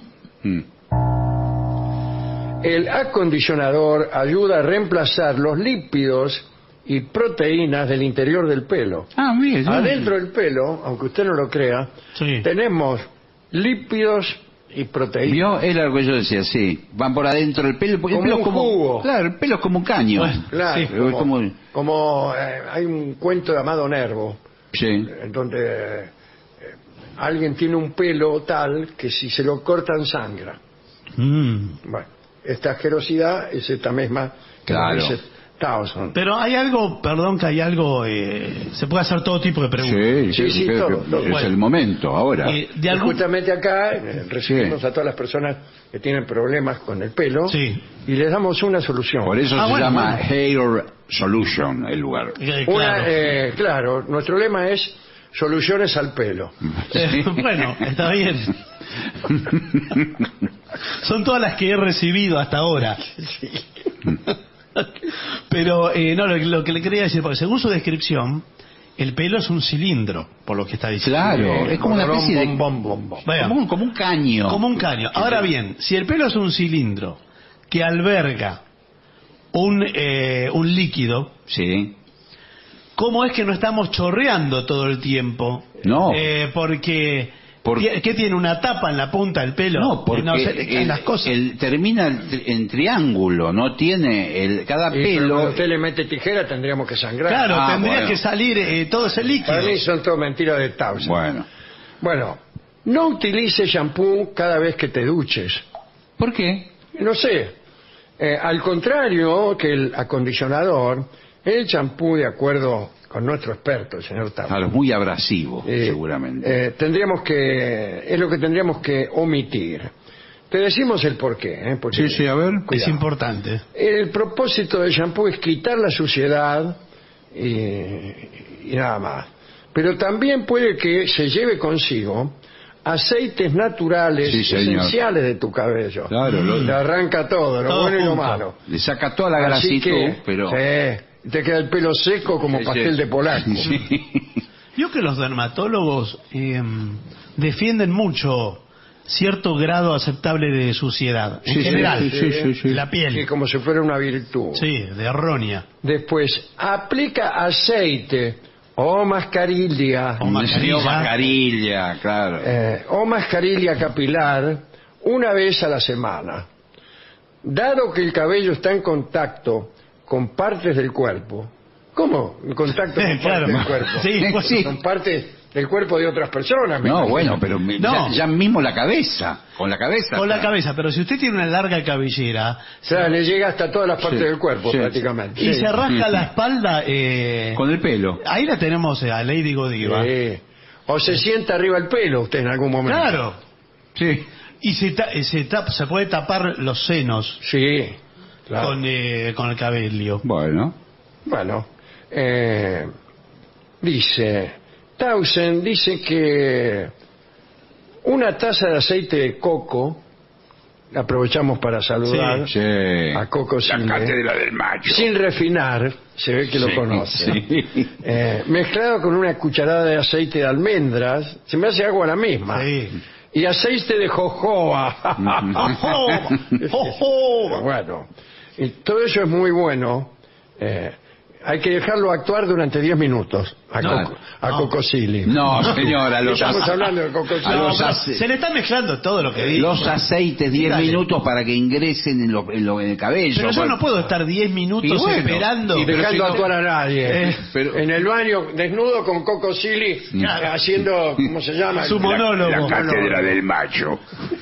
El acondicionador ayuda a reemplazar los lípidos y proteínas del interior del pelo. Ah, mire. Adentro del pelo, aunque usted no lo crea, Sí. tenemos lípidos y proteínas. ¿Vio? Era lo que yo decía, sí. Van por adentro del pelo. Porque el Como pelo es un jugo. Claro, el pelo es como un caño. Bueno, Claro, Sí, es como- hay un cuento llamado Nervo, Sí. en donde alguien tiene un pelo tal que si se lo cortan sangra. Bueno, esta asquerosidad es esta misma que Claro. dice Townsend. Pero hay algo, perdón, que hay algo, se puede hacer todo tipo de preguntas. Sí, que- todo, que todo. es Bueno. el momento ahora. De Y algún... justamente acá recibimos a todas las personas que tienen problemas con el pelo Sí. y les damos una solución. Por eso se bueno, llama bueno. Hair Solution el lugar. Claro, nuestro lema es soluciones al pelo. Bueno, está bien. Son todas las que he recibido hasta ahora. Pero no, lo que le quería decir, porque según su descripción, el pelo es un cilindro, por lo que está diciendo. Claro, es como una especie de... Bom, bom, bom. Vea, Como un caño. como un caño. Ahora bien, si el pelo es un cilindro que alberga un líquido, Sí. ¿cómo es que no estamos chorreando todo el tiempo? No. Porque... Por- ¿Qué tiene? ¿Una tapa en la punta del pelo? No, porque No, se le caen las cosas. termina en triángulo, no tiene cada Y, pero cuando pelo. usted le mete tijera tendríamos que sangrar. Claro, Ah, tendría bueno. que salir todo ese líquido. Para mí son todo mentiras de Townsend. Bueno. Bueno, no utilices shampoo cada vez que te duches. ¿Por qué? No sé. Al contrario que el acondicionador, el champú, de acuerdo con nuestro experto, el señor Townsend, Claro, es muy abrasivo, seguramente. es lo que tendríamos que omitir. Te decimos el porqué. Porque, a ver. Es cuidado. importante. El propósito del shampoo es quitar la suciedad y nada más. Pero también puede que se lleve consigo aceites naturales Sí, señor. esenciales de tu cabello. Claro, Le arranca todo, lo Todo bueno y lo junto. malo. Le saca toda la Así grasitud, que, pero... sí, te queda el pelo seco como Sí, pastel sí. de polaco. Sí. Yo que los dermatólogos defienden mucho cierto grado aceptable de suciedad. En Sí, sí, general, sí. de la piel. Sí, como si fuera una virtud. Sí, de errónea. Después, aplica aceite o mascarilla, O mascarilla. Mascarilla, claro. o mascarilla capilar una vez a la semana. Dado que el cabello está en contacto con partes del cuerpo. ¿Cómo? En contacto con Claro. partes del cuerpo. Sí, pues, Sí. Con partes del cuerpo de otras personas. me No, imagino. bueno, pero No. ya mismo la cabeza, con la cabeza. Con la está. cabeza, pero si usted tiene una larga cabellera O sea, le llega hasta todas las partes Sí, del cuerpo, sí. prácticamente. y se rasca Sí. la espalda, Con el pelo. ahí la tenemos a Lady Godiva. Sí. O se sienta arriba el pelo usted en algún momento. Claro. Sí. Y se puede tapar los senos Sí. Claro. con el cabello. Bueno. Bueno, dice, Tausen dice que una taza de aceite de coco, aprovechamos para saludar Sí. a Coco La Silva, cátedra del macho. sin refinar, se ve que lo Sí, conoce, sí. mezclado con una cucharada de aceite de almendras, se me hace agua la misma, Sí. y aceite de jojoba. ¡Jojoba! Bueno, y todo eso es muy bueno. Hay que dejarlo actuar durante 10 minutos a No, Coco Silly. No, señora, Estamos hablando de Coco Silly. a los pero ace- se le está mezclando todo lo que dice. los aceites 10 Dale. minutos para que ingresen en el cabello. Pero yo Bueno, no puedo estar 10 minutos Y bueno, esperando. Y dejando si no- actuar a nadie. pero- En el baño, desnudo con Coco Silly, Claro. haciendo, ¿cómo se llama? Su monólogo. La cátedra del macho.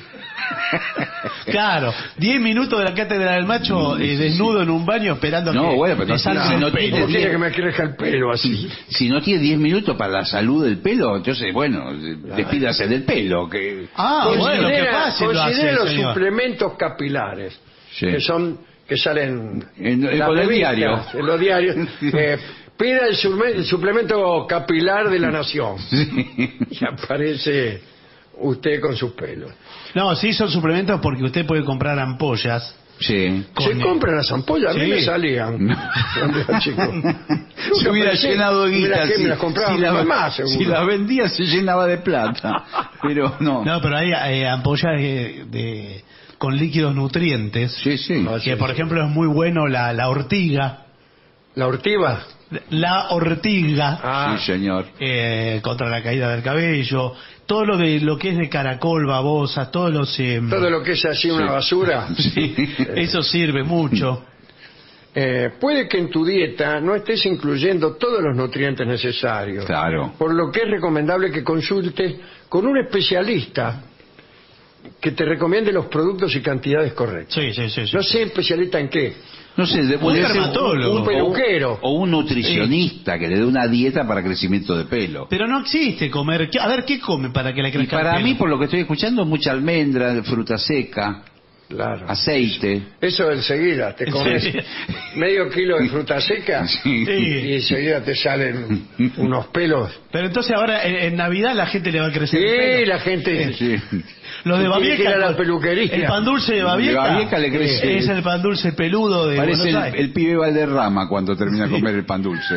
Claro, 10 minutos de la cátedra del macho desnudo en un baño esperando No, que bueno, pero le no, salga si el no pelo. tiene ¿Cómo quiere 10 que me crezca el pelo así? Si no tiene 10 minutos para la salud del pelo, entonces, bueno, despídase del pelo. Que... Bueno, qué fácil lo hace, considera los señor. suplementos capilares, Sí. que salen En las con el revistas, diario. en los diarios. Pida el suplemento capilar de la Nación. Y aparece usted con sus pelos. No, sí son suplementos porque usted puede comprar ampollas. Sí. Se compran las ampollas, a mí Sí. me salían. Cuando era chico. Se hubiera pensé, llenado de guita. me las compraba mi mamá, seguro. si la vendía se llenaba de plata. Pero no. No, pero hay ampollas con líquidos nutrientes. Sí, sí. Que por ejemplo es muy bueno la ortiga. ¿La ortiva? La ortiga. Ah, Sí, señor. Contra la caída del cabello. Todo lo que es de caracol, babosas, todos los... todo lo que es así una basura. Sí, eso sirve mucho. Puede que en tu dieta no estés incluyendo todos los nutrientes necesarios. Claro. Por lo que es recomendable que consultes con un especialista que te recomiende los productos y cantidades correctas. Sí, sí, sí. sí. No sé especialista en qué. No sé, puede ser dermatólogo. Un peluquero. O un nutricionista que le dé una dieta para crecimiento de pelo. Pero no existe comer... A ver, ¿qué come para que le Y crezca el para pelo? mí, por lo que estoy escuchando, mucha almendra, fruta seca, Claro. aceite. Eso enseguida, te comes Sí. medio kilo de fruta seca Sí. y enseguida te salen unos pelos. Pero entonces ahora en Navidad la gente le va a crecer el Sí, pelo. la gente... Sí. Los de Tiene que ir a la Babieca, peluquería. el pan dulce de Babieca, De Babieca le crece. es el pan dulce peludo de Parece Buenos Aires. el pibe Valderrama cuando termina de comer el pan dulce.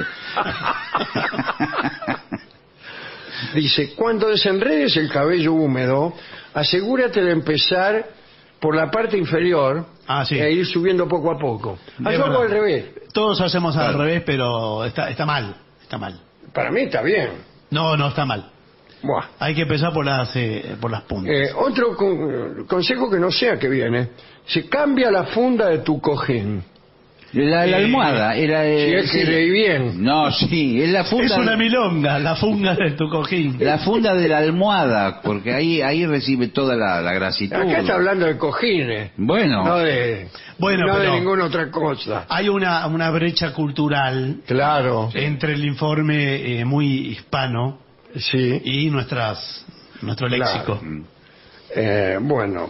Dice, cuando desenredes el cabello húmedo, asegúrate de empezar por la parte inferior Sí. e ir subiendo poco a poco. De Yo hago verdad. al revés. Todos hacemos al revés, pero está mal. Está mal. Para mí está bien. No está mal. Buah. Hay que empezar por las puntas. Otro consejo que no sé a qué viene. Se cambia la funda de tu cojín. La almohada era... Si es que leí bien. No, sí, es la funda... Es una milonga, la funga de tu cojín. La funda de la almohada, porque ahí recibe toda la grasitud. Acá está hablando de cojines. Bueno. No de, Bueno, no de pero- ninguna otra cosa. Hay una brecha cultural Claro. entre el informe muy hispano Sí. y nuestro léxico. Bueno,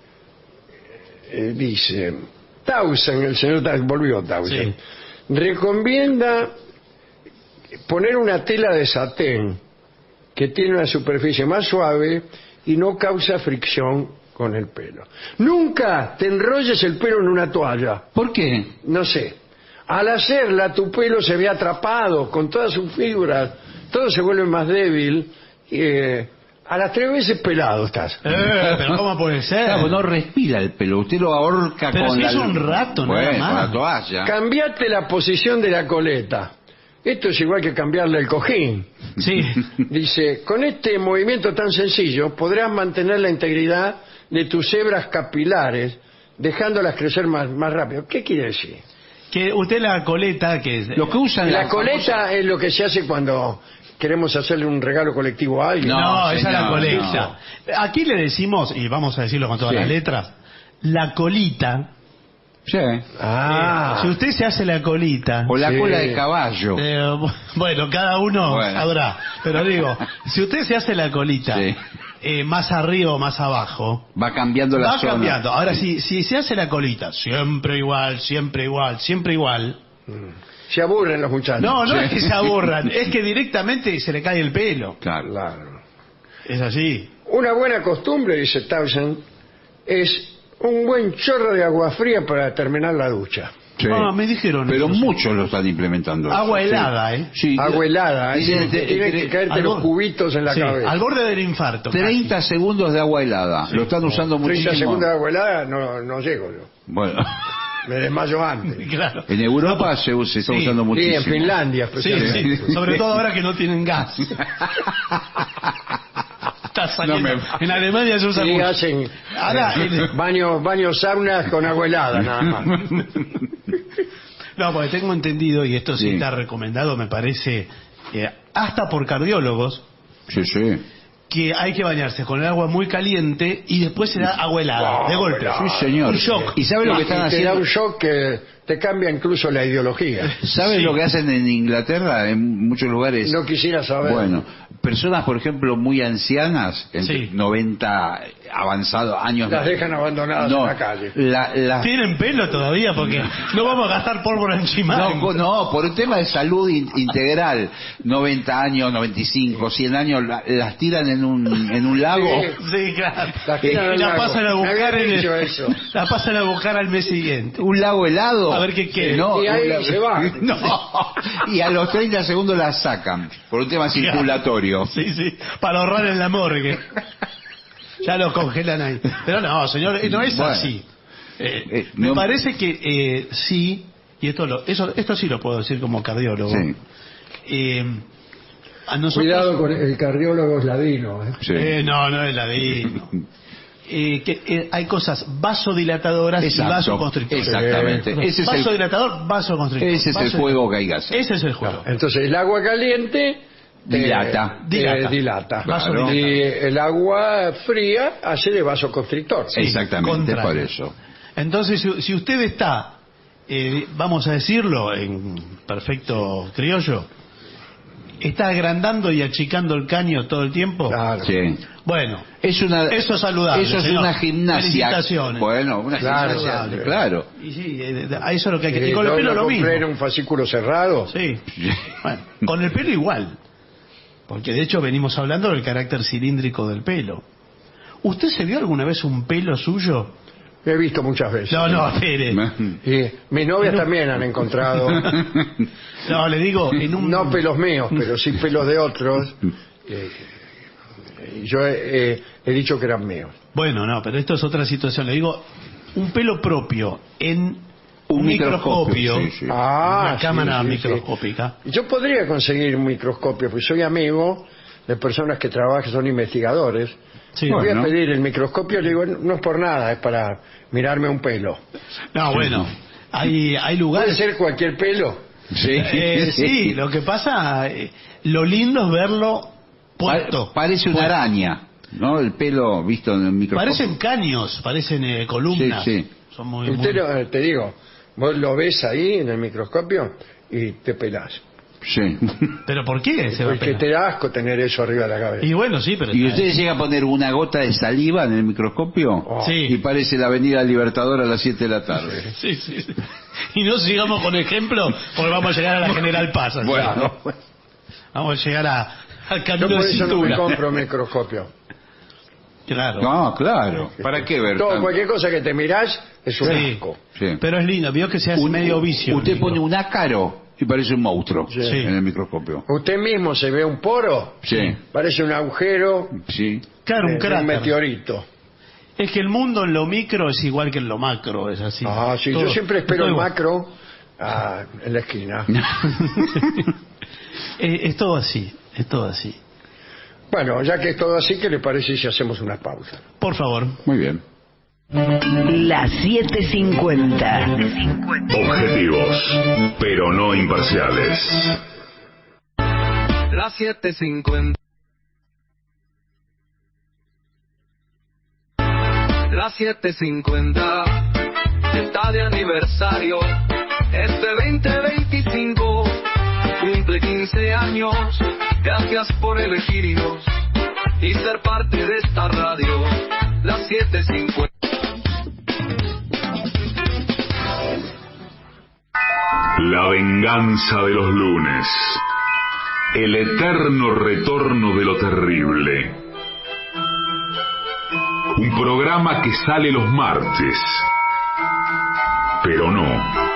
dice Tausen, el señor Tausen, volvió Tausen, recomienda poner una tela de satén que tiene una superficie más suave y no causa fricción con el pelo. Nunca te enrolles el pelo en una toalla. ¿Por qué? No sé. Al hacerla, tu pelo se ve atrapado con todas sus fibras, todo se vuelve más débil. A las 3 veces pelado estás. Pero ¿cómo puede ser? Claro, no respira el pelo, usted lo ahorca Pero con si la... es un rato, nada bueno, más. con la toalla. Cambiate la posición de la coleta. Esto es igual que cambiarle el cojín. Sí. Dice, con este movimiento tan sencillo podrás mantener la integridad de tus hebras capilares, dejándolas crecer más rápido. ¿Qué quiere decir? Que usted la coleta, que es... Lo que usan La las coleta es lo que se hace cuando queremos hacerle un regalo colectivo a alguien. No, esa es la señor, coleta. Aquí le decimos, y vamos a decirlo con todas Sí. las letras, la colita. Sí. Si usted se hace la colita... O la Sí. cola de caballo. Bueno, cada uno Bueno. sabrá. Pero digo, si usted se hace la colita Sí. más arriba o más abajo, Va cambiando la va zona. cambiando. Ahora, si se hace la colita siempre igual, Se aburren los muchachos. No, no es que se aburran, es que directamente se le cae el pelo. Claro. Es así. Una buena costumbre, dice Townsend, es un buen chorro de agua fría para terminar la ducha. Sí. Ah, me dijeron Pero eso, sí. muchos lo están implementando. Agua eso, helada, sí. ¿eh? Sí. Agua helada, Dicen, tiene que caerte los cubitos en la Sí, cabeza. al borde del infarto. 30 segundos de agua helada. Lo están usando 30 muchísimo. segundos de agua helada no llego yo. Bueno, Me desmayo antes. Casi. Claro. en Europa se está Sí, usando Sí, muchísimo. en Finlandia Sí, especialmente. sí, sobre todo ahora que no tienen gas. Está saliendo. En Alemania se usa Sí, mucho. hacen Ahora, baños saunas con agua helada, nada más. no, porque tengo entendido, y esto sí, Sí. está recomendado, me parece, hasta por cardiólogos, Sí, sí. que hay que bañarse con el agua muy caliente y después se da agua helada, de golpe. Sí, señor. Un shock. ¿Y sabe lo que están Y te da haciendo? un shock que te cambia incluso la ideología. ¿Sabes Sí. lo que hacen en Inglaterra? En muchos lugares. No quisiera saber. Bueno, personas, por ejemplo, muy ancianas, entre Sí. 90 avanzados años. Las dejan abandonadas en la calle. ¿Tienen pelo todavía? Porque no vamos a gastar pólvora encima. No, por un tema de salud integral. 90 años, 95, 100 años, las tiran en un lago. Sí, claro. Las tiran al Y la lago. pasan a Me buscar habían dicho eso. la pasan a buscar al mes siguiente. Un lago helado. A ver qué queda. No, Y ahí se va. No. Y a los 30 segundos las sacan. Por un tema circulatorio. Sí, sí, para ahorrar en la morgue. Ya lo congelan ahí. Pero no, señor, no es Bueno. así. Me no- parece que sí, y esto sí lo puedo decir como cardiólogo. Sí. A nosotros, Cuidado con el cardiólogo es ladino. Sí. no es ladino. Hay cosas vasodilatadoras Exacto. y vasoconstrictoras. Exactamente. Ese es el, Vasodilatador, vasoconstrictor. ese es el juego que hay que hacer. Ese es el juego. Entonces el agua caliente Dilata. dilata. Claro. Y el agua fría hace de vasoconstrictor. Sí, Exactamente, contrario. por eso. Entonces, si usted está, vamos a decirlo en perfecto criollo, está agrandando y achicando el caño todo el tiempo, Claro. Sí. bueno, Es una, eso es saludable. Eso es señor. una gimnasia. Felicitaciones. Bueno, una Claro, gimnasia. claro. Claro. Y sí, a eso es lo que hay que... Y con el Yo pelo lo mismo. compré en un fascículo cerrado. Sí. Bueno, con el pelo igual. Porque de hecho venimos hablando del carácter cilíndrico del pelo. ¿Usted se vio alguna vez un pelo suyo? He visto muchas veces. No, espere. Y mis novias también han encontrado, No, le digo, en un... no pelos míos, pero sí pelos de otros. Yo he dicho que eran míos. Bueno, no, pero esto es otra situación. Le digo, un pelo propio en un microscopio, microscopio, sí, sí. una sí, cámara sí, microscópica. sí. Yo podría conseguir un microscopio, pues soy amigo de personas que trabajan, son investigadores. Sí. Voy Bueno. a pedir el microscopio, le digo, no es por nada, es para mirarme un pelo. No, bueno, hay ¿Puede lugares... ser cualquier pelo? Sí. Sí, lo que pasa, lo lindo es verlo puesto. Parece una araña, ¿no? El pelo visto en el microscopio. Parecen caños, parecen columnas. Sí, sí. Son muy... Usted te digo, vos lo ves ahí en el microscopio y te pelás. Sí. ¿Pero por qué se va a Porque pegar? te da asco tener eso arriba de la cabeza. Y bueno, sí, pero... ¿Y usted llega a poner una gota de saliva en el microscopio? Oh. Sí. Y parece la Avenida Libertador a las 7 de la tarde. Sí, sí, sí. Y no sigamos con ejemplo, porque vamos a llegar a la General Paz. así. Bueno. Vamos a llegar al Yo camino por de eso no me cintura. compro microscopio. Claro. No, claro. ¿Para qué ver? Todo, tanto? cualquier cosa que te mirás es un Sí. asco. Sí. Pero es lindo, vio que se hace medio vicio. Usted Nico. pone un ácaro y parece un monstruo Sí. en el microscopio. Usted mismo se ve un poro, Sí. parece un agujero Sí. Claro, un de un cráter. meteorito. Es que el mundo en lo micro es igual que en lo macro, es así. Ah, sí, Todo- yo siempre espero todo el igual. macro en la esquina. Es todo así, es todo así. Bueno, ya que es todo así, ¿qué le parece si hacemos una pausa? Por favor. Muy bien. Las 7:50. Objetivos, pero no imparciales. Las 7:50. Las 7:50 está de aniversario. Este 2025 cumple 15 años. Gracias por elegirnos y ser parte de esta radio. Las 7:50. La venganza venganza de los lunes. El eterno retorno de lo terrible. Un programa que sale los martes, pero no.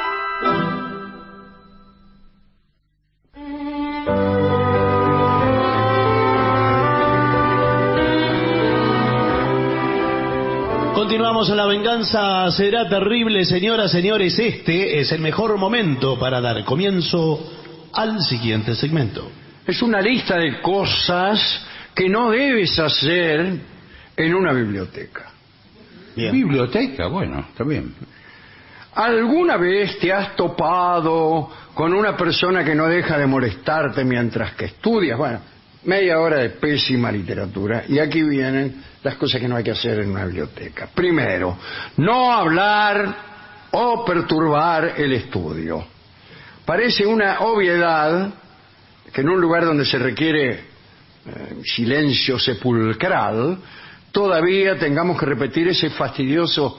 Continuamos en La Venganza Será Terrible. Señoras, señores, este es el mejor momento para dar comienzo al siguiente segmento. Es una lista de cosas que no debes hacer en una biblioteca. Bien. Biblioteca, bueno, está bien. ¿Alguna vez te has topado con una persona que no deja de molestarte mientras que estudias? Bueno, media hora de pésima literatura. Y aquí vienen las cosas que no hay que hacer en una biblioteca. Primero, no hablar o perturbar el estudio. Parece una obviedad que en un lugar donde se requiere silencio sepulcral, todavía tengamos que repetir ese fastidioso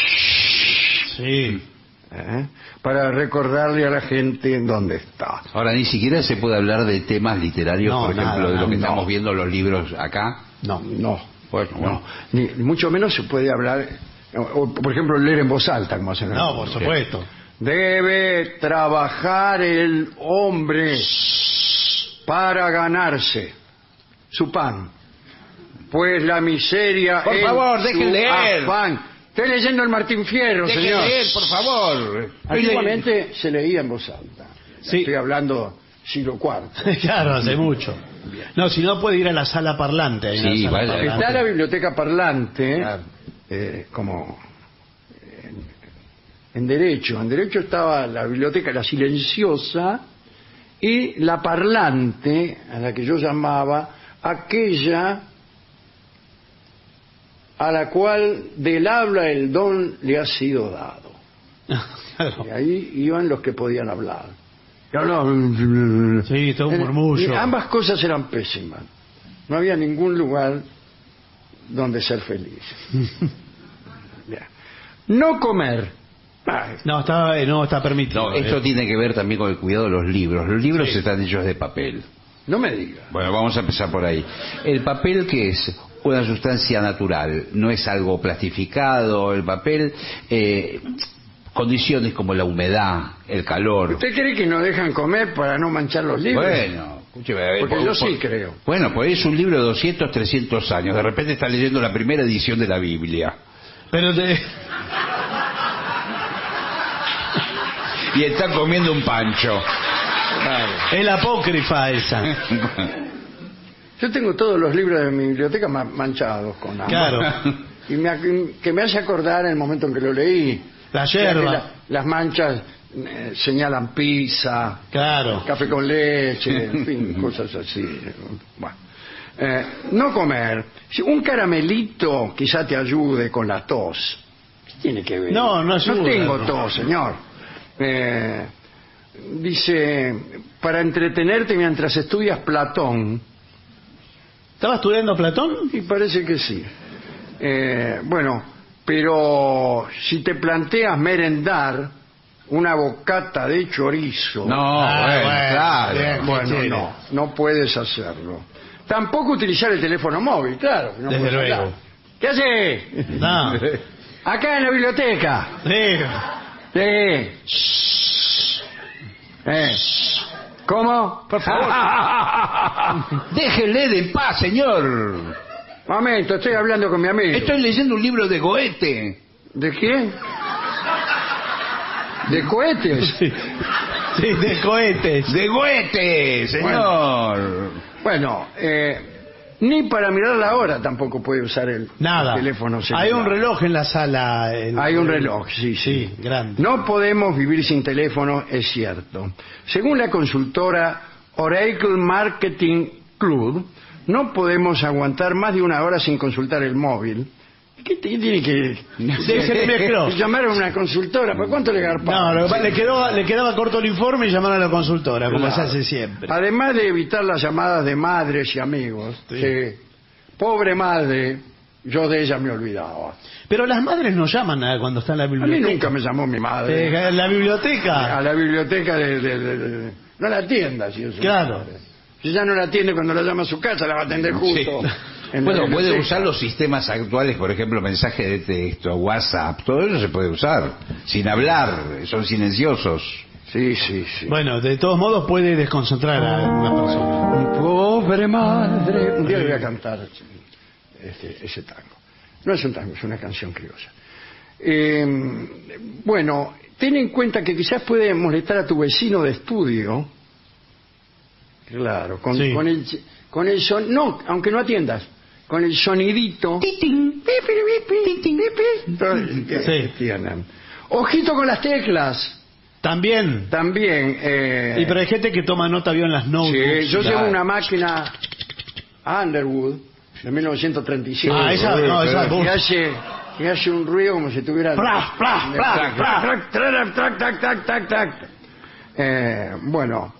sí, para recordarle a la gente dónde está. Ahora, ni siquiera se puede hablar de temas literarios, No, por ejemplo, nada, de lo que no. estamos viendo los libros acá. No. Bueno. No, ni mucho menos se puede hablar, o, por ejemplo, leer en voz alta, como hacen. no, por supuesto. Debe trabajar el hombre para ganarse su pan, pues la miseria Por es favor, dejen su leer. afán. Estoy leyendo el Martín Fierro, Dejen señor. leer, por favor. Antiguamente se leía en voz alta. Sí. Estoy hablando siglo IV. Claro, hace mucho. No, si no puede ir a la sala parlante. Hay una Sí, sala vaya. parlante. Está la biblioteca parlante, Claro. como en Derecho. En Derecho estaba la biblioteca, la silenciosa, y la parlante, a la que yo llamaba, aquella a la cual del habla el don le ha sido dado. Claro. Y ahí iban los que podían hablar. Y hablaban. Sí, todo un murmullo. Y ambas cosas eran pésimas. No había ningún lugar donde ser feliz. Bien. No comer. Ay, No, está permitido. No, esto tiene que ver también con el cuidado de los libros. Los libros están hechos de papel. no me diga. Bueno, vamos a empezar por ahí. ¿El papel qué es? Una sustancia natural, no es algo plastificado. El papel, condiciones como la humedad, el calor. ¿Usted cree que nos dejan comer para no manchar los libros? Bueno, escúcheme, Porque yo sí creo. Bueno, pues es un libro de 200, 300 años. De repente está leyendo la primera edición de la Biblia. Pero Y está comiendo un pancho. es la apócrifa esa. Yo tengo todos los libros de mi biblioteca manchados con agua. Claro. Y que me hace acordar en el momento en que lo leí. La O sea, que yerba. las manchas señalan pizza, Claro. café con leche, en fin, cosas así. Bueno. No comer. Si un caramelito quizá te ayude con la tos. ¿Qué tiene que ver? No ayuda. No tengo tos, señor. Dice, para entretenerte mientras estudias Platón. ¿Estaba estudiando Platón? Y parece que sí. Bueno, pero si te planteas merendar una bocata de chorizo... No, claro. bien, Bueno, bien. no puedes hacerlo. Tampoco utilizar el teléfono móvil, claro. Que no Desde puedes luego. hablar. ¿Qué hace? No. Acá en la biblioteca. Sí. Sí. ¿Cómo? Por favor. Déjenle de paz, señor. Momento, estoy hablando con mi amigo. Estoy leyendo un libro de Goethe. ¿De quién? ¿De cohetes? Sí, de cohetes. De Goethe, señor. Bueno, ni para mirar la hora tampoco puede usar el Nada. teléfono celular. Hay un reloj en la sala. Hay un reloj, sí. Sí, grande. No podemos vivir sin teléfono, es cierto. Según la consultora Oracle Marketing Club, no podemos aguantar más de una hora sin consultar el móvil. ¿Qué tiene que Se le mezcló. llamar a una consultora? ¿Por cuánto le No, garpaba? le quedaba corto el informe y llamaron a la consultora, como Claro. se hace siempre. Además de evitar las llamadas de madres y amigos, Sí. que, pobre madre, yo de ella me olvidaba. Pero las madres no llaman cuando está en la A mí biblioteca. nunca me llamó mi madre. ¿En la biblioteca? A la biblioteca no la atienda, si es su Claro. madre. Si ya no la atiende cuando la llama a su casa, la va a atender justo. en la Bueno, puede biblioteca. usar los sistemas actuales, por ejemplo, mensaje de texto, WhatsApp, todo eso se puede usar, sin hablar, son silenciosos. Sí, sí, sí. Bueno, de todos modos puede desconcentrar a una persona. Pobre madre. Un día le voy a cantar ese tango. No es un tango, es una canción criolla. Bueno, ten en cuenta que quizás puede molestar a tu vecino de estudio. Claro, Sí. con el son, no, aunque no atiendas, con el sonidito. Sí. Que tienen. Ojito con las teclas. También. También. Y pero hay gente que toma nota bien en las notebooks. Sí, yo Claro. llevo una máquina Underwood de 1935. Ah, esa no, esa es que hace un ruido como si tuviera... Plas, plas, plas, plas. Tac, tac, tac, tac, tac. Bueno,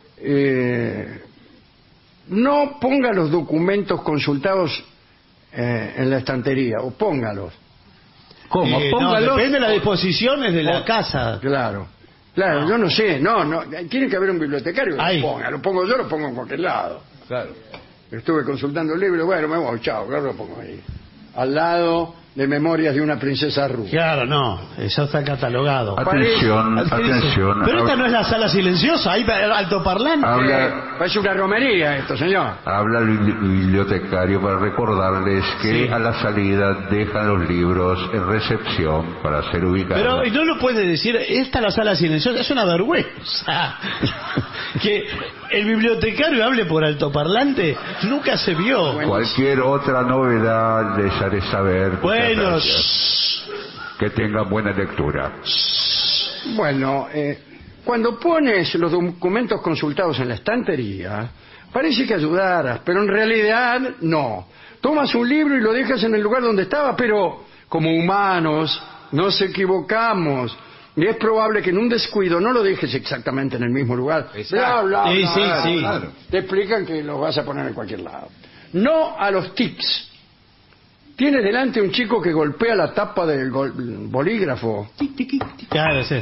no ponga los documentos consultados en la estantería, o póngalos. ¿Cómo? No, Póngalo. depende de las disposiciones de la casa. Claro, yo no sé, no, tiene que haber un bibliotecario que Ahí. lo pongo yo, lo pongo en cualquier lado. Claro. Estuve consultando el libro, bueno, me voy, chao, claro, lo pongo ahí. Al lado de Memorias de una princesa rubia. Claro, no, eso está catalogado. Atención, Así dice. atención. Pero esta no es la sala silenciosa, hay altoparlante. Habla, Parece una romería esto, señor. habla el bibliotecario para recordarles que Sí. a la salida dejan los libros en recepción para ser ubicados. Pero no lo puede decir, esta es la sala silenciosa, es una vergüenza. Que el bibliotecario hable por altoparlante, nunca se vio. Cualquier otra novedad les haré saber. Muchas Bueno, gracias. Que tengan buena lectura. Bueno, cuando pones los documentos consultados en la estantería, parece que ayudaras, pero en realidad no. Tomas un libro y lo dejas en el lugar donde estaba, pero como humanos nos equivocamos. Y es probable que en un descuido no lo dejes exactamente en el mismo lugar. Exacto. Bla, bla, Sí, bla, sí, bla, sí. bla. Te explican que lo vas a poner en cualquier lado. No a los tics. Tienes delante un chico que golpea la tapa del bolígrafo. claro, sí.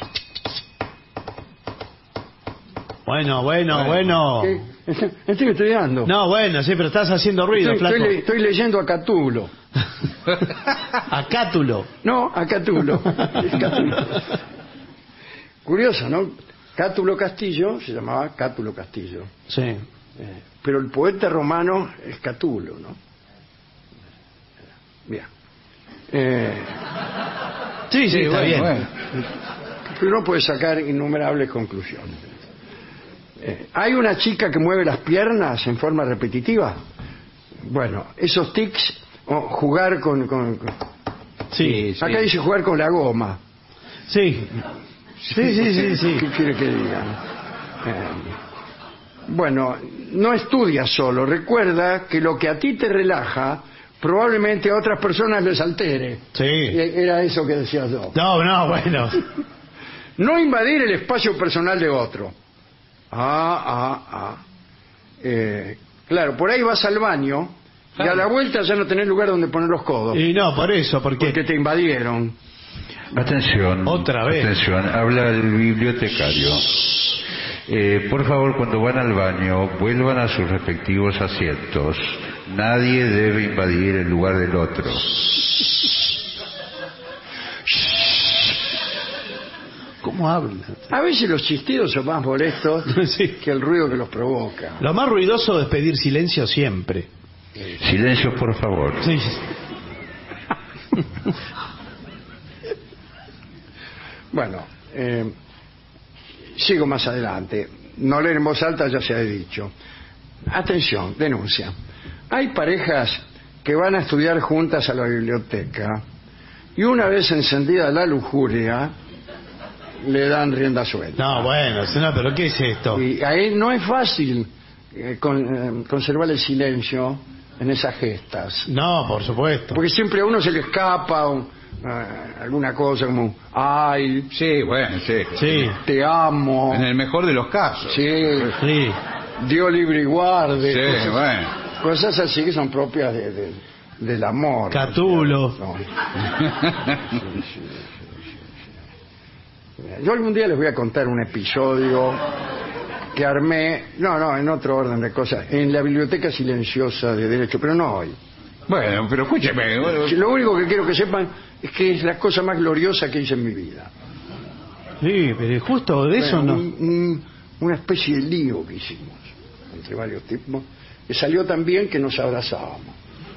Bueno. ¿Qué? Estoy estudiando. No, bueno, sí, pero estás haciendo ruido, flaco. Estoy leyendo a Catulo. A Cátulo. No, a Catulo. Es Catulo. Curioso, ¿no? Cátulo Castillo se llamaba Cátulo Castillo. Sí. Pero el poeta romano es Catulo, ¿no? Bien. Sí, está bien. Bueno. Uno puede sacar innumerables conclusiones. ¿Hay una chica que mueve las piernas en forma repetitiva? Bueno, esos tics, o jugar con... Sí. Acá dice jugar con la goma. Sí. Sí. ¿Qué quiere que diga? Bueno, no estudias solo. Recuerda que lo que a ti te relaja, probablemente a otras personas les altere. Sí. Era eso que decía yo. No, bueno. No invadir el espacio personal de otro. Claro, por ahí vas al baño y a la vuelta ya no tenés lugar donde poner los codos. Y no, por eso, Porque te invadieron. Atención. Otra vez. Atención, habla el bibliotecario. Por favor, cuando van al baño, vuelvan a sus respectivos asientos. Nadie debe invadir el lugar del otro. ¿Cómo habla? A veces los chistidos son más molestos Sí. que el ruido que los provoca. Lo más ruidoso es pedir silencio siempre. Silencio, por favor. Sí. Bueno, sigo más adelante. No leer en voz alta ya se ha dicho. Atención, denuncia. Hay parejas que van a estudiar juntas a la biblioteca y una vez encendida la lujuria le dan rienda suelta. No, bueno, no, pero ¿qué es esto? Y ahí no es fácil conservar el silencio en esas gestas. No, por supuesto. Porque siempre a uno se le escapa alguna cosa como, ay, Sí, bueno, sí. Sí, te amo, En el mejor de los casos. sí, sí. Dios libre y guarde, Sí, cosas, bueno. cosas así que son propias del amor. Catulo. No. Yo algún día les voy a contar un episodio que armé, en otro orden de cosas, en la Biblioteca Silenciosa de Derecho, pero no hoy. Bueno, pero escúcheme. Lo único que quiero que sepan es que es la cosa más gloriosa que hice en mi vida. Sí, pero justo de eso no. Una especie de lío que hicimos entre varios tipos, que salió tan bien que nos abrazábamos.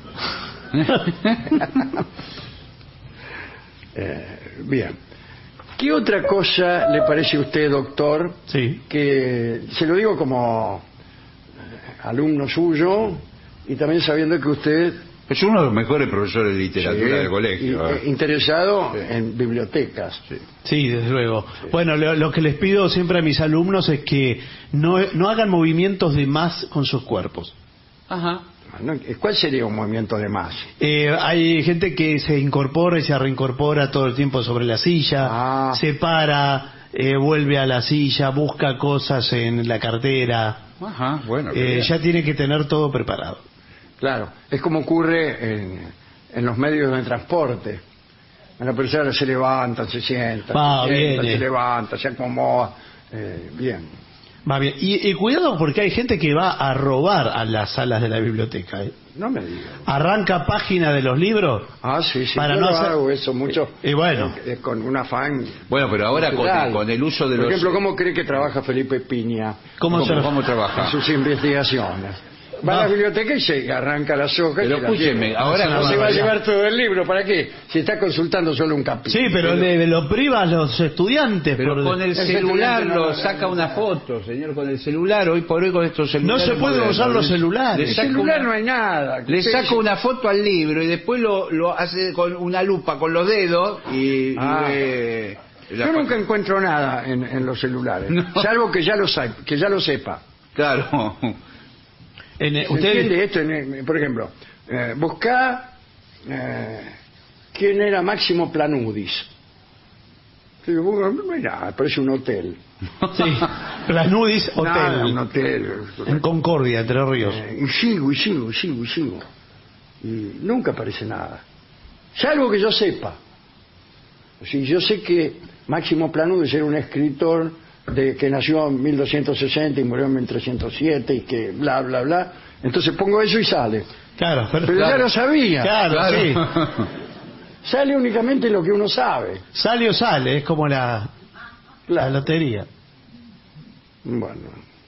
Bien. ¿Qué otra cosa le parece a usted, doctor? Sí. Que se lo digo como alumno suyo y también sabiendo que usted Es uno de los mejores profesores de literatura sí, del colegio. interesado en bibliotecas. Sí, desde luego. Bueno, lo que les pido siempre a mis alumnos es que no hagan movimientos de más con sus cuerpos. Ajá. ¿Cuál sería un movimiento de más? Hay gente que se incorpora y se reincorpora todo el tiempo sobre la silla, se para, vuelve a la silla, busca cosas en la cartera. Ajá, bueno. Ya tiene que tener todo preparado. Claro, es como ocurre en los medios de transporte. La persona se levanta, se sienta, se levanta, se acomoda. Bien. Va bien. Y cuidado porque hay gente que va a robar a las salas de la biblioteca. No me digas. Arranca página de los libros. Sí. Para yo no hago eso mucho. Y bueno. Con un afán. Bueno, pero ahora con el uso de Por ejemplo, ¿cómo cree que trabaja Felipe Piña? ¿Cómo trabaja? En sus investigaciones. Va a la biblioteca y se arranca las hojas. Pero escúcheme, ahora no se va a llevar todo el libro. ¿Para qué? Si está consultando solo un capítulo. Sí, pero lo priva a los estudiantes. Pero con el celular saca una foto, señor, con el celular. Hoy por hoy con estos celulares. No se pueden usar los celulares. El celular no hay nada. Le saco una foto al libro y después lo hace con una lupa con los dedos y yo nunca encuentro nada en los celulares, salvo que ya lo sepa. Claro. ¿Usted entiende esto? Por ejemplo, buscá quién era Máximo Planudis. Mira, parece un hotel. Sí, Planudis Hotel. Nada, un hotel. En Concordia, Entre Ríos. Y sigo. Y nunca aparece nada. Salvo que yo sepa. Si yo sé que Máximo Planudis era un escritor que nació en 1260 y murió en 1307 y que bla, bla, bla. Entonces pongo eso y sale. Claro, pero ya lo sabía. Claro. Sí. Sale únicamente lo que uno sabe. Sale o sale, es como la lotería. Bueno.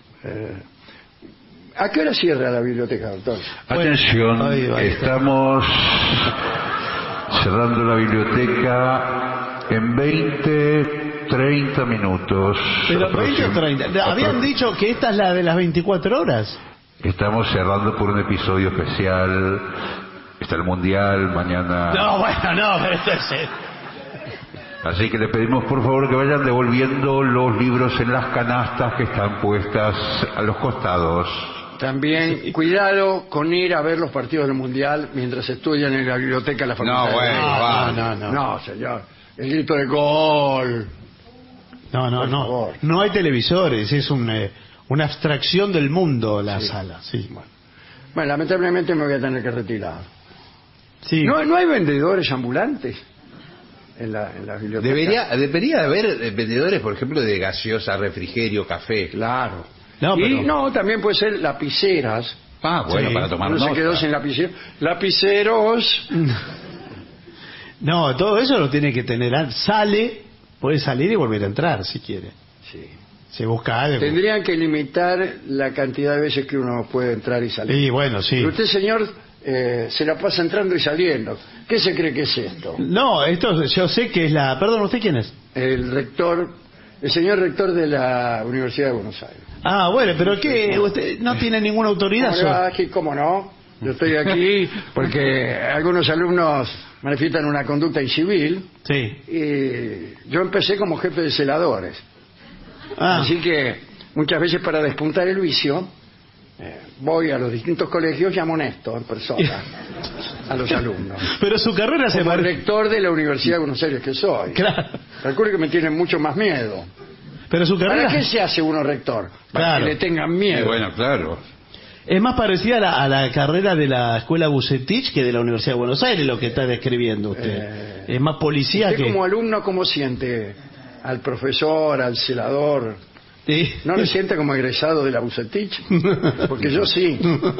¿A qué hora cierra la biblioteca, doctor? Atención, estamos cerrando la biblioteca en 30 minutos. Pero 20 o 30. Habían dicho que esta es la de las 24 horas. Estamos cerrando por un episodio especial. Está el Mundial, mañana. Pero esto es... Así que le pedimos por favor que vayan devolviendo los libros en las canastas que están puestas a los costados. También cuidado con ir a ver los partidos del Mundial mientras estudian en la biblioteca de la facultad. No, señor. El grito de gol. No hay televisores, es una abstracción del mundo la sala. Sí. Bueno, lamentablemente me voy a tener que retirar. Sí. ¿No hay vendedores ambulantes en la biblioteca? Debería haber vendedores, por ejemplo, de gaseosa, refrigerio, café. Claro. No, también puede ser lapiceras. Bueno, para tomar nota. No se quedó sin lapiceros. No, todo eso lo tiene que tener. Puede salir y volver a entrar si quiere. Sí. Se busca algo. Tendrían que limitar la cantidad de veces que uno puede entrar y salir. Sí, bueno, sí. Pero usted, señor, se la pasa entrando y saliendo. ¿Qué se cree que es esto? No, esto yo sé que es la... Perdón, ¿usted quién es? El señor rector de la Universidad de Buenos Aires. Bueno, pero ¿qué? ¿Usted no tiene ninguna autoridad? ¿Cómo no? Yo estoy aquí porque algunos alumnos manifiestan una conducta incivil. Sí. Y yo empecé como jefe de celadores. Así que muchas veces para despuntar el vicio voy a los distintos colegios y amonesto en persona a los alumnos. Pero su carrera como rector de la Universidad de Buenos Aires que soy. Claro. Calculo que me tienen mucho más miedo. Pero su carrera... ¿Para qué se hace uno rector? Para que le tengan miedo. Bueno, claro. Es más parecida a la carrera de la Escuela Bucetich que de la Universidad de Buenos Aires, lo que está describiendo usted. Es más policía usted que... como alumno, ¿cómo siente al profesor, al celador? Sí. ¿No lo siente como egresado de la Bucetich? Porque yo sí.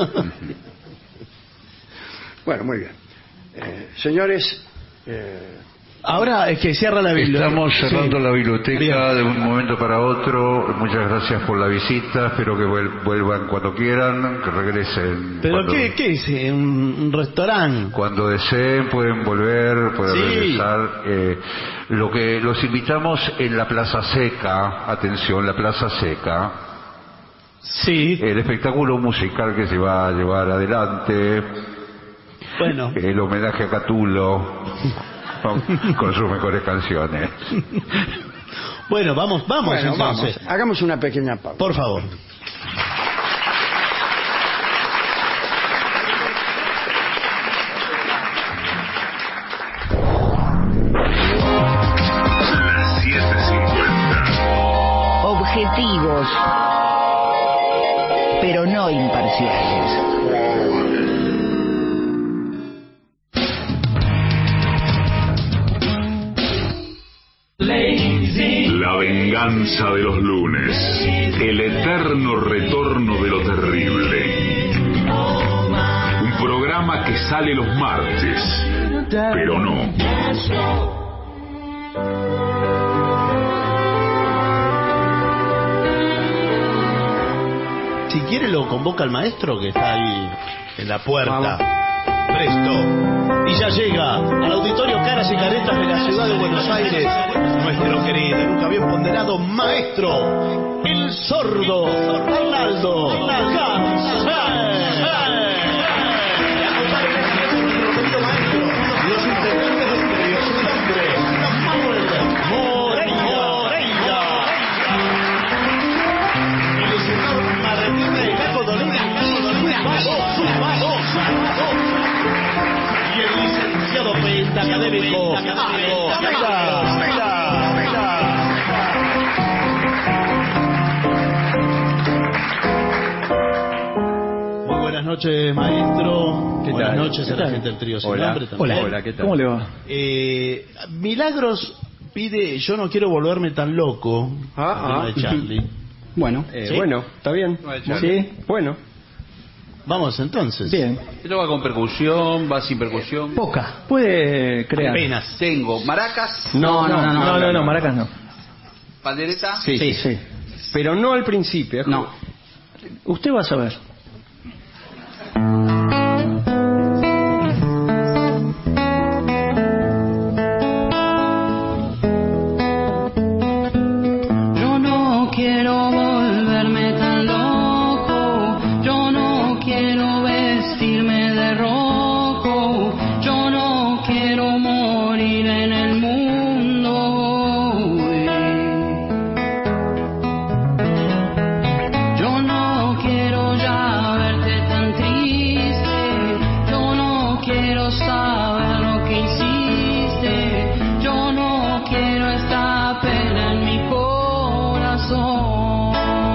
Bueno, muy bien. Señores... Ahora es que cierra la biblioteca. Estamos cerrando la biblioteca Bien. de un momento para otro. Muchas gracias por la visita. Espero que vuelvan cuando quieran, que regresen. ¿Pero cuando, qué es? ¿Un restaurante? Cuando deseen pueden volver, pueden regresar. Los invitamos en la Plaza Seca. Atención, la Plaza Seca. Sí. El espectáculo musical que se va a llevar adelante. Bueno. El homenaje a Catulo. Con sus mejores canciones. Bueno, vamos entonces. Vamos. Hagamos una pequeña pausa. Por favor. Las 7:50. Objetivos, pero no imparciales. La venganza de los lunes. El eterno retorno de lo terrible. Un programa que sale los martes, pero no. Si quiere lo convoca el maestro que está ahí en la puerta. Presto. Y ya llega al auditorio Caras y Caretas de la ciudad de Buenos Aires nuestro querido, nunca bien ponderado maestro, el sordo Arnaldo los integrantes del trío, su nombre, Manuel Moreira, el señor Martín de Caco Dolina, y el licenciado pentacadémico Muy buenas noches, maestro. Buenas noches a la gente del trío. Hola, ¿qué tal? ¿Cómo le va? Milagros pide Yo no quiero volverme tan loco. De Charlie. Bueno, ¿Sí? bueno, está bien. Sí, bueno. Vamos entonces. Bien. ¿Esto va con percusión, va sin percusión? Poca. Puede crear. Apenas. Tengo maracas. No, maracas no. ¿Pandereta? Sí. Pero no al principio. No. Usted va a saber. Yo no quiero volverme tan loco, yo no quiero vestirme de rojo, yo no quiero morir en el mundo. Yo no quiero ya verte tan triste, yo no quiero saber lo que hiciste, yo no quiero esta pena en mi corazón.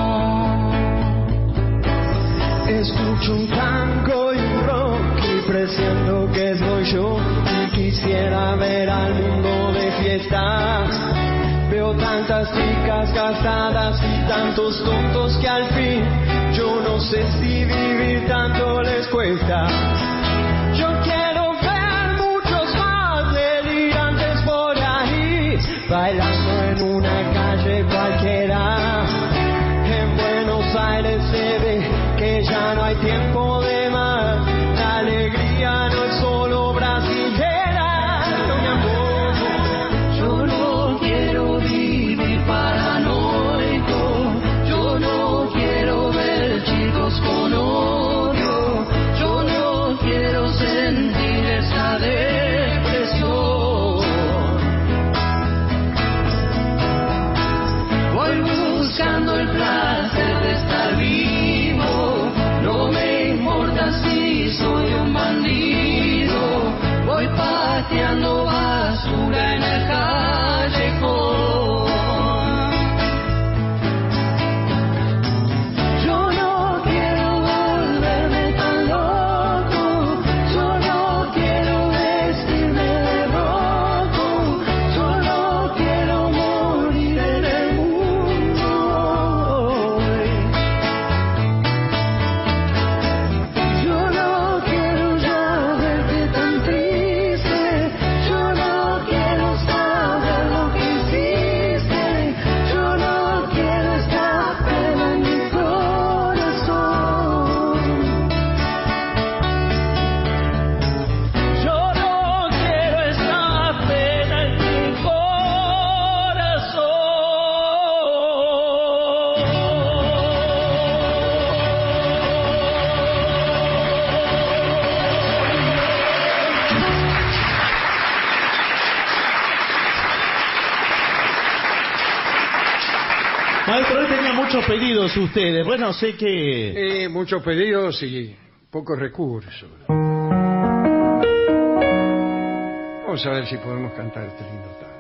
Escucho un tango y un rock y presiento que soy yo y quisiera ver al mundo de fiesta. Veo tantas chicas gastadas y tantos tontos que al fin yo no sé si vivir tanto les cuesta. Yo quiero ver muchos más delirantes por ahí, bailando en una calle cualquiera. En Buenos Aires se ve que ya no hay tiempo de más. La alegría no es solo brasilera. No, mi amor, yo no quiero vivir paranoico. Yo no quiero ver chicos con odio. Yo no quiero sentir esa depresión. Voy buscando el placer de estar vivo. No me importa Maestro, hoy tenía muchos pedidos ustedes. Bueno, sé que... muchos pedidos y pocos recursos. Vamos a ver si podemos cantar este lindo tango.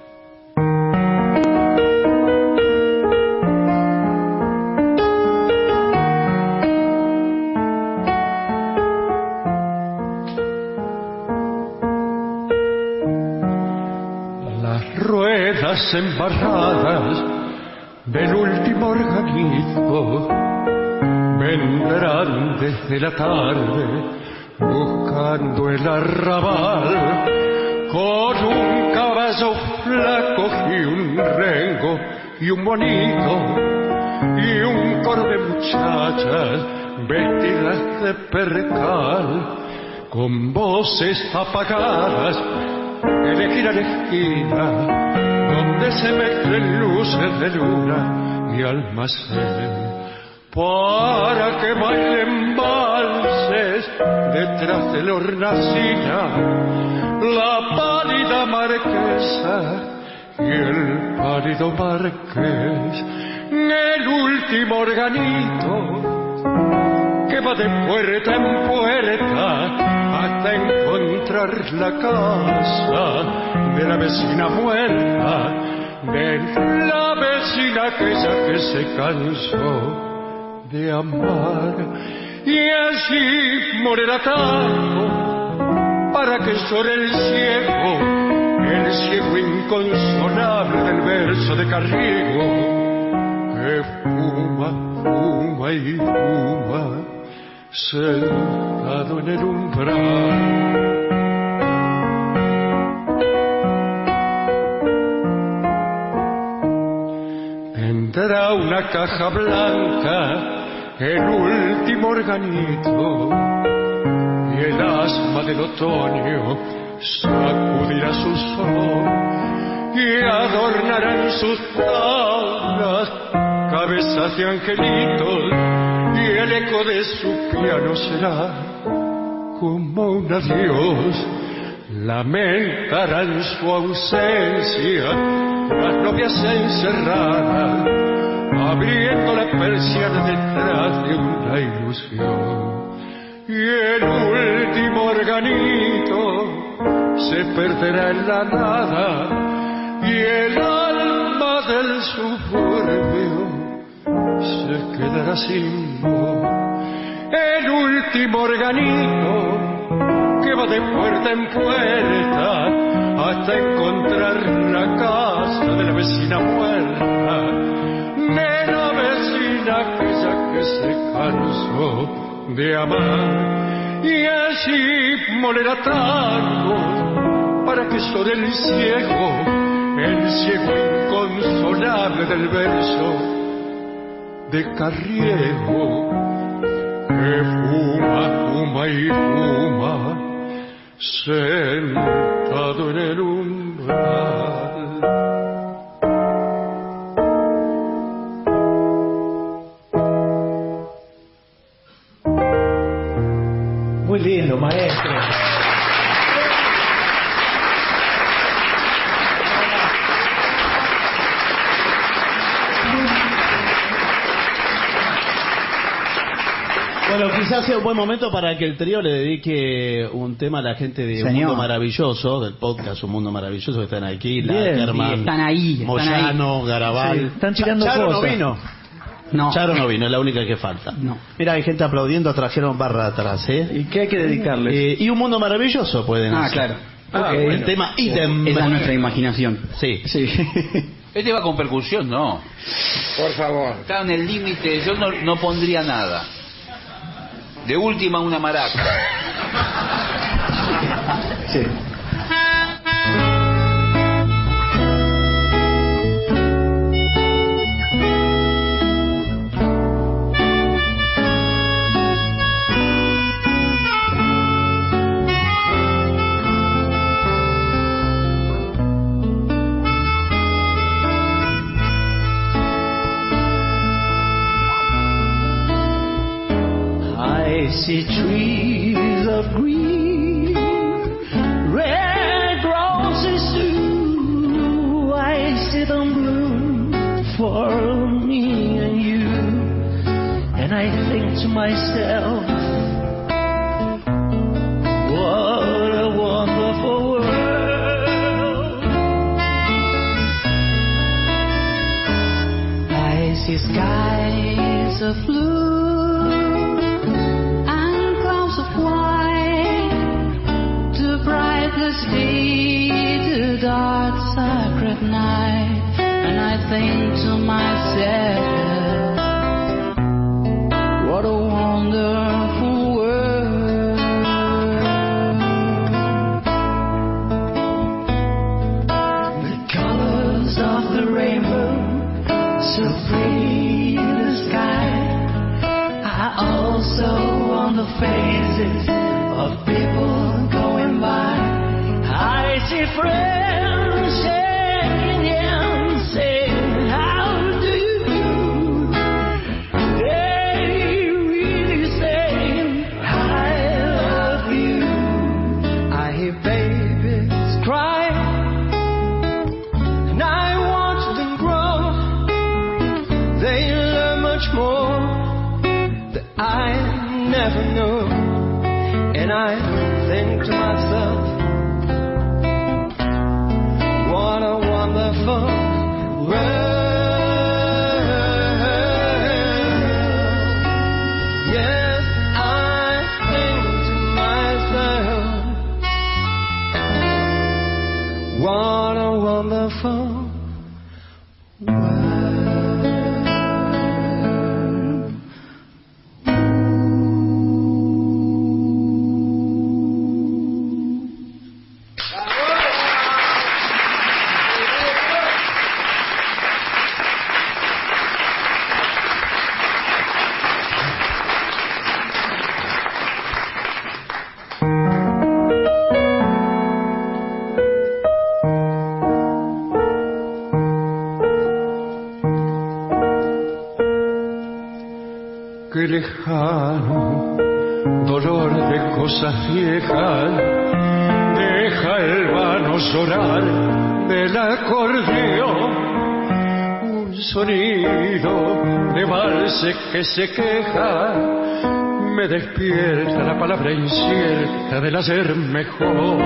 Las ruedas embarradas del último organizo vendrán desde la tarde buscando el arrabal con un caballo flaco y un rengo y un bonito y un coro de muchachas vestidas de percal con voces apagadas de esquina a esquina donde se mezclen luces de luna y almacén para que bailen valses detrás de la hornacina la pálida marquesa y el pálido marqués, el último organito que va de puerta en puerta hasta encontrar la casa de la vecina muerta, de la vecina aquella que se cansó de amar, y así morirá tanto para que llore el ciego inconsolable del verso de Carriego, que fuma, fuma y fuma sentado en el umbral. Tendrá una caja blanca el último organito y el asma del otoño sacudirá su son y adornarán sus tablas cabezas de angelitos y el eco de su piano será como un adiós. Lamentarán su ausencia las novias encerradas abriendo la persiana detrás de una ilusión, y el último organito se perderá en la nada y el alma del suburbio se quedará sin voz. El último organito que va de puerta en puerta hasta encontrar la casa de la vecina muerta, de la vecina aquella que se cansó de amar, y así molerá tango para que llore el ciego inconsolable del verso de Carriego, que fuma, fuma y fuma sentado en el umbral. Muy lindo, maestro. Bueno, quizás sea un buen momento para que el trío le dedique un tema a la gente de Un Mundo Maravilloso, del podcast Un Mundo Maravilloso, que están aquí, Lackerman, están ahí. Moyano, Garabal. Sí, están tirando Charo cosas. no vino. No. Charo no vino, es la única que falta. No. Mira, hay gente aplaudiendo, trajeron barra atrás, ¿eh? ¿Y qué hay que dedicarles? Y Un Mundo Maravilloso pueden hacer. Claro. El Bueno. tema ítem. Esa es nuestra imaginación. Sí. Este va con percusión, no. Por favor. Está en el límite, yo no pondría nada. De última una maraca. Sí. I see trees of green, red roses too. I see them bloom for me. myself, what a wonderful world. I see skies of blue and clouds of white, the brightest day, the dark sacred night, and I think to myself, what a wonderful world. The colors of the rainbow, so pretty in the sky, are also on the faces of people going by. I see friends shaking hands, saying, how do you do? They really saying, I love you. I hear babies cry, and I watch them grow. They learn much more that I never knew. And I think to myself, what a wonderful world. Yes, I think to myself, what a wonderful Qué lejano dolor de cosas viejas deja el vano sonar del acordeón, un sonido de valse que se queja, me despierta la palabra incierta del hacer mejor.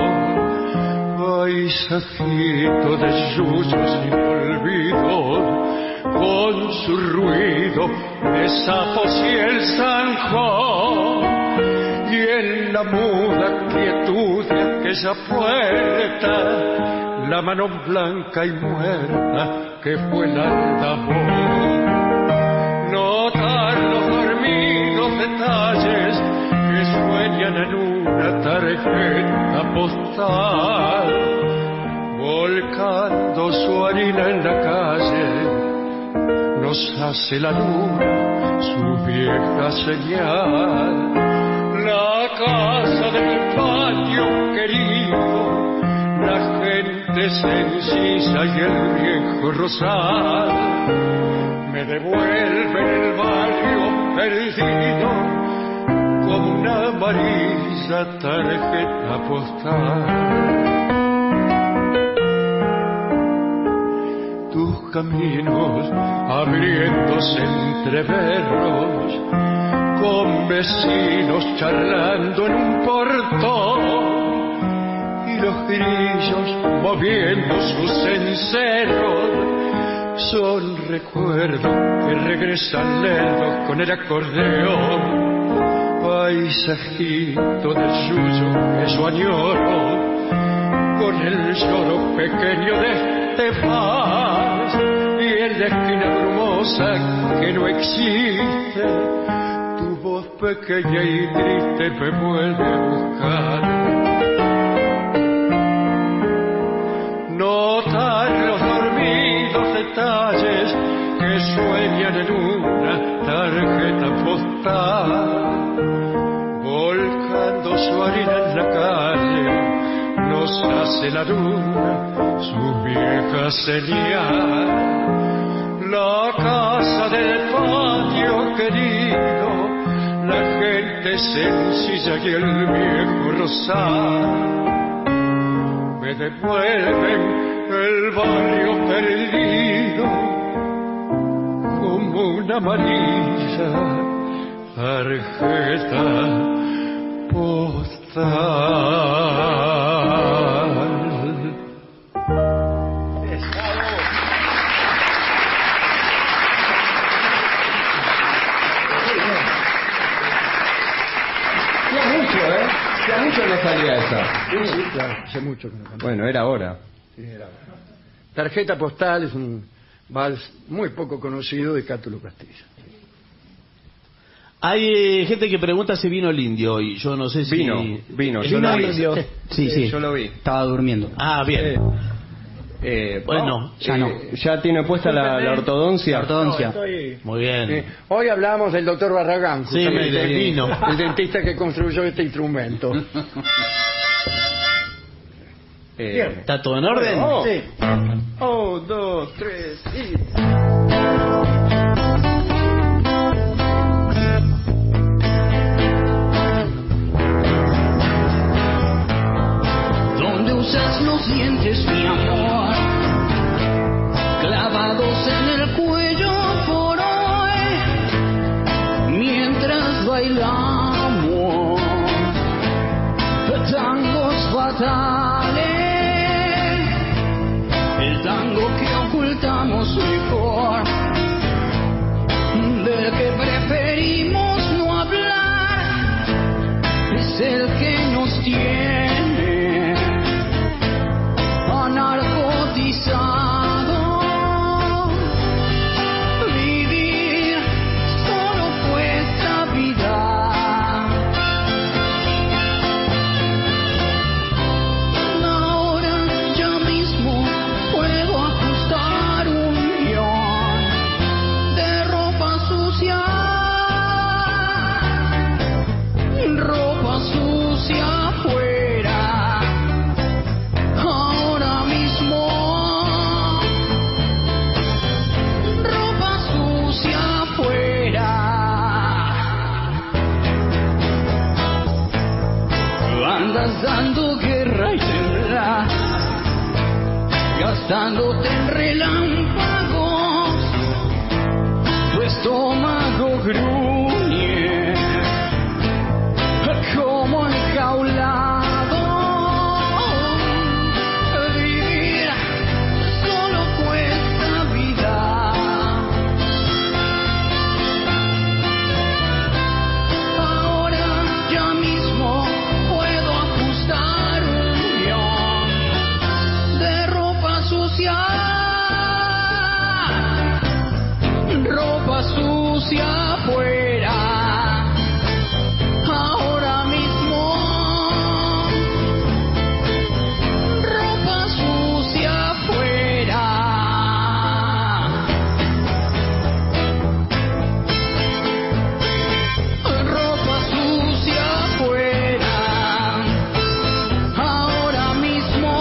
Paisajito de yuyos sin olvido, con su ruido de sapos y el zanjón, y en la muda quietud de aquella puerta, la mano blanca y muerta que fue el aldabón. Notar los dormidos detalles que sueñan en una tarjeta postal, volcando su harina en la calle, nos hace la luna su vieja señal. La casa del patio querido, la gente sencilla y el viejo rosal, me devuelven el barrio perdido como una amarilla tarjeta postal. Tus caminos abriéndose entre berros, con vecinos charlando en un portón, y los grillos moviendo sus cencerros, son recuerdos que regresan lerdos con el acordeón. Paisajito del suyo que yo añoro, con el lloro pequeño de este vals, y en la esquina brumosa que no existe, tu voz pequeña y triste me vuelve a buscar. Notar los dormidos detalles que sueñan en una tarjeta postal, volcando su harina en la calle, nos hace la luna su vieja señal. La casa del patio querido, la gente sencilla y el viejo rosal, me devuelven el barrio perdido como una amarilla tarjeta postal. Hace mucho no salía esa. Sí, claro, hace mucho que no cantaba. Bueno, era hora. Sí, era hora. Tarjeta postal es un vals muy poco conocido de Cátulo Castillo. Hay gente que pregunta si vino el indio hoy. Yo no sé si... Vino. Yo lo vi. Sí. Yo lo vi. Estaba durmiendo. Ah, bien. Bueno, ya no. ¿Ya tiene puesta la ortodoncia? Muy bien. Hoy hablamos del doctor Barragán, Sí, justamente, vino. el dentista que construyó este instrumento. ¿Está todo en orden? Sí. 1, 2, 3 y... Donde usas los dientes, mi amor, clavados en el cuello por hoy, mientras bailamos tangos fatales, el tango que ocultamos mejor, del que preferimos no hablar, es el que nos tiene narcotizado. Vivir solo cuesta vida. Ahora ya mismo puedo ajustar un guión de ropa sucia afuera. Ahora mismo, ropa sucia afuera. Andas dando guerra y temblas, gastándote en relámpagos, tu estómago gruñe como enjaulado. Vivir solo cuesta vida. Ahora ya mismo puedo ajustar un guión de ropa sucia afuera. Ahora mismo, ropa sucia afuera. Ropa sucia afuera. Ahora mismo,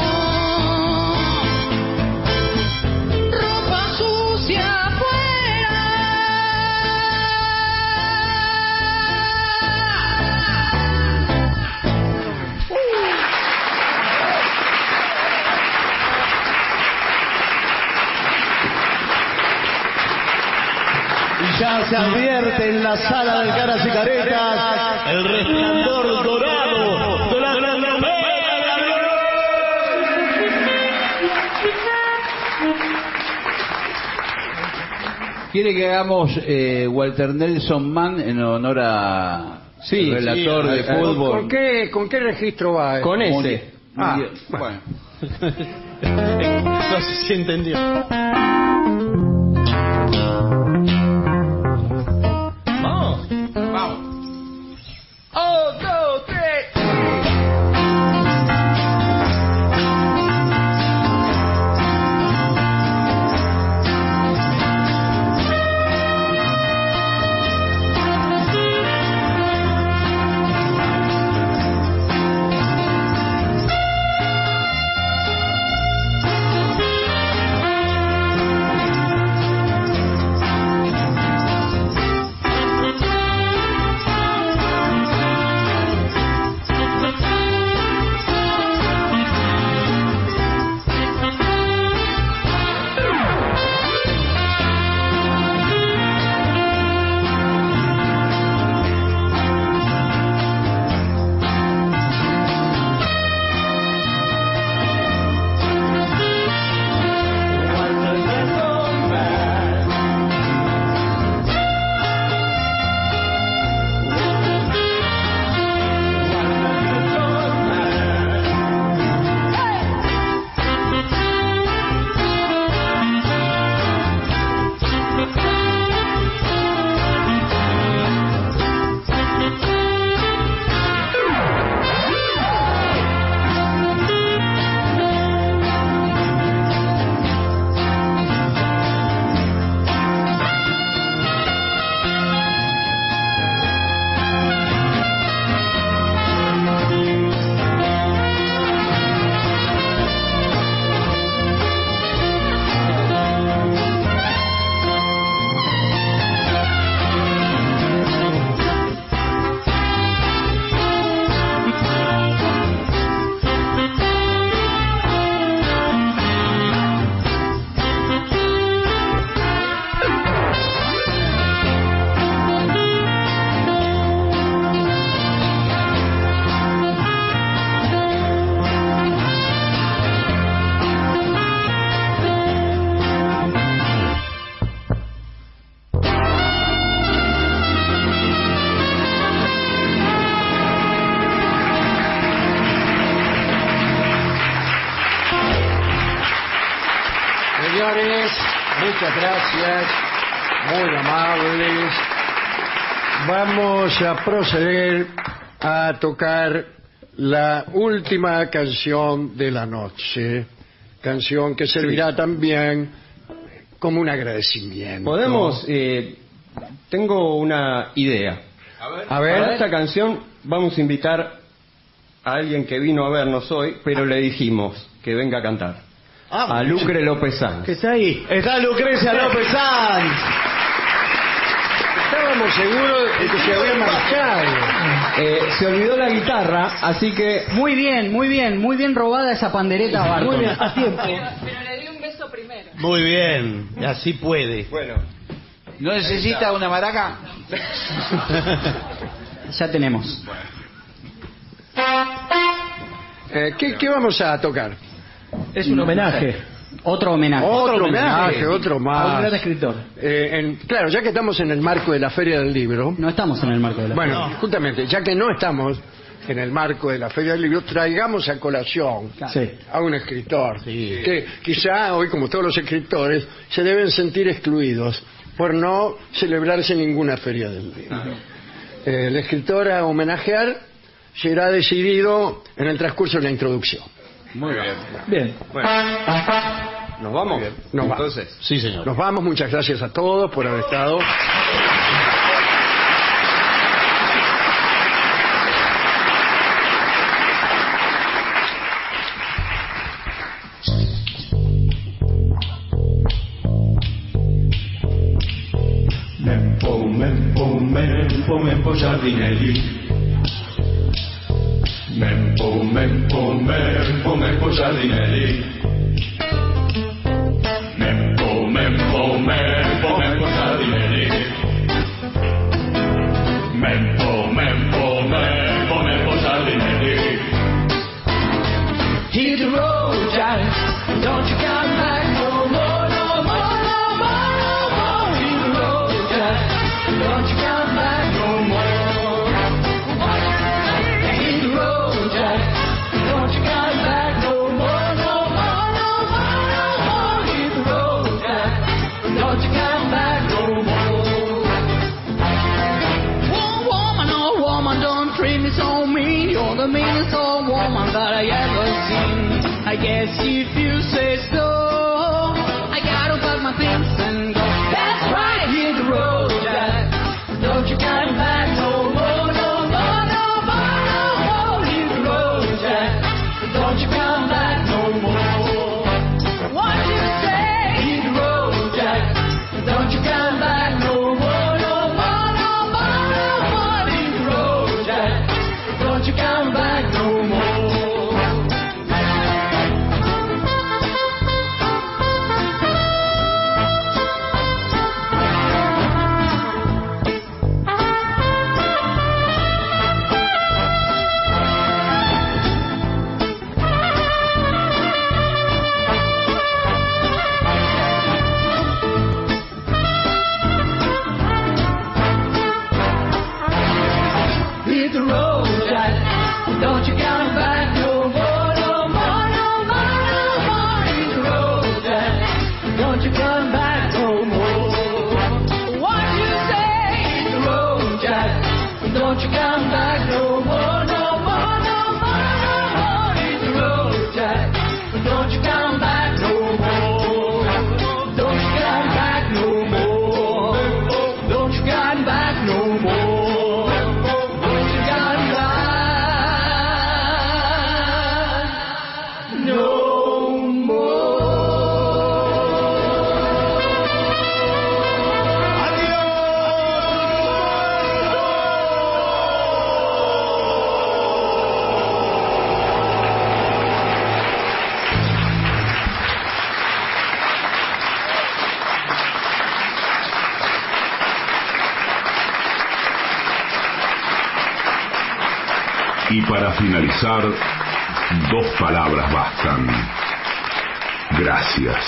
ropa sucia afuera. Y ya se advierte en la sala de Caras y Caretas el resplandor dorado de la gran ¿Quiere que hagamos Walter Nelson Mann en honor a el relator de fútbol? ¿Con qué registro va? Con ese. Bueno. No sé si entendió. Vamos. 1, 2, 3. Señores, muchas gracias, muy amables. Vamos a proceder a tocar la última canción de la noche, canción que servirá también como un agradecimiento. Podemos, tengo una idea. A ver. Para esta canción vamos a invitar a alguien que vino a vernos hoy, pero le dijimos que venga a cantar. A Lucre López Sanz. Que está ahí. Está Lucrecia López Sanz. Estábamos seguros de que se había marchado. Se olvidó la guitarra, así que... Muy bien robada esa pandereta, Barton. Muy bien, a tiempo. Pero le di un beso primero. Muy bien, así puede. Bueno. ¿No necesita una maraca? Ya tenemos. ¿Qué vamos a tocar? Es un homenaje. Otro homenaje. Otro homenaje, otro más. A un gran escritor. Claro, ya que estamos en el marco de la Feria del Libro. No estamos en el marco de la Bueno, justamente, ya que no estamos en el marco de la Feria del Libro, traigamos a colación a un escritor que quizá hoy, como todos los escritores, se deben sentir excluidos por no celebrarse ninguna Feria del Libro. El escritor a homenajear será decidido en el transcurso de la introducción. Muy bien. Bien. Bueno. ¿Nos vamos? Nos vamos. Entonces. Sí, señor. Nos vamos, muchas gracias a todos por haber estado. Mempo Giardinelli. Mempo Giardinelli. Mempo Giardinelli. Mempo Giardinelli. Hit the road, Johnny. Don't you come back no more, no more, no more, no more. Hit the road, Johnny. Don't you come back no more. Hit the road, Johnny. Don't you come back no more, no more, no more, no more. Hit the road, Johnny. Don't you come back no more. Oh woman, don't treat me so mean. You're the meanest old woman that I ever seen. I guess if you say so, I gotta pack my things and go. That's right, hit the road, Jack. Don't you come back no more, no more, no more, no more. Hit the road, Jack. Don't you come back no more. What you say? Hit the road, Jack. Don't you come back no more, no more, no more, no more. Hit the road, Jack. Don't you come back no more. Hit the road, Jack. Don't you come back no more, no more, no more, no more. Hit the road, Jack. Don't you come back no more. What you say? Hit the road, Jack. Don't you come back no more, no more, no more, no more. Hit the road, Jack. Don't you come back no more. Don't you come back no more. Don't you come back no more. Y para finalizar, 2 palabras bastan. Gracias.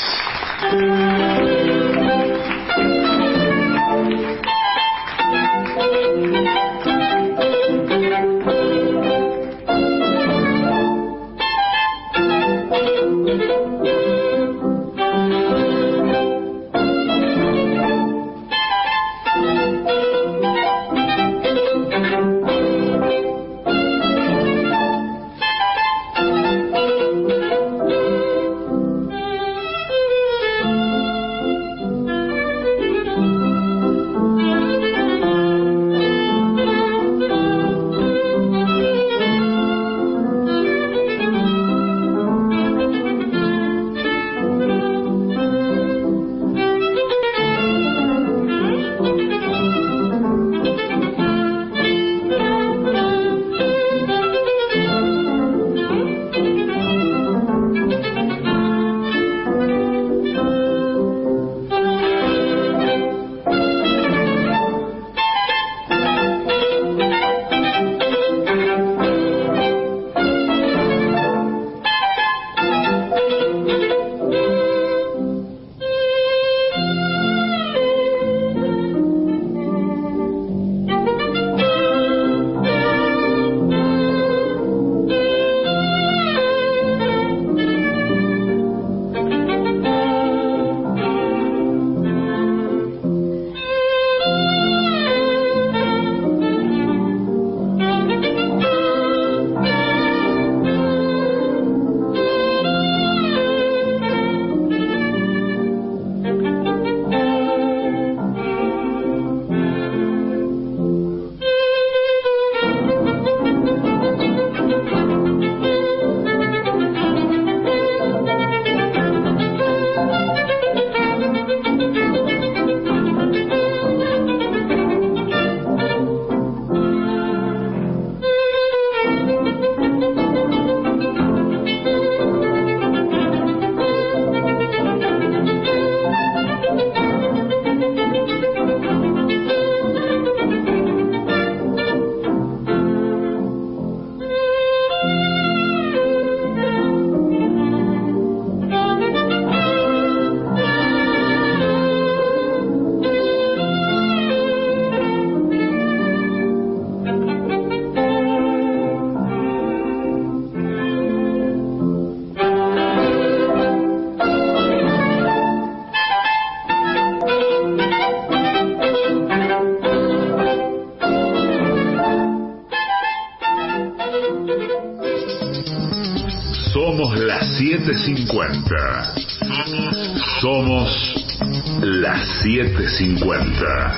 7:50. Somos las 7:50.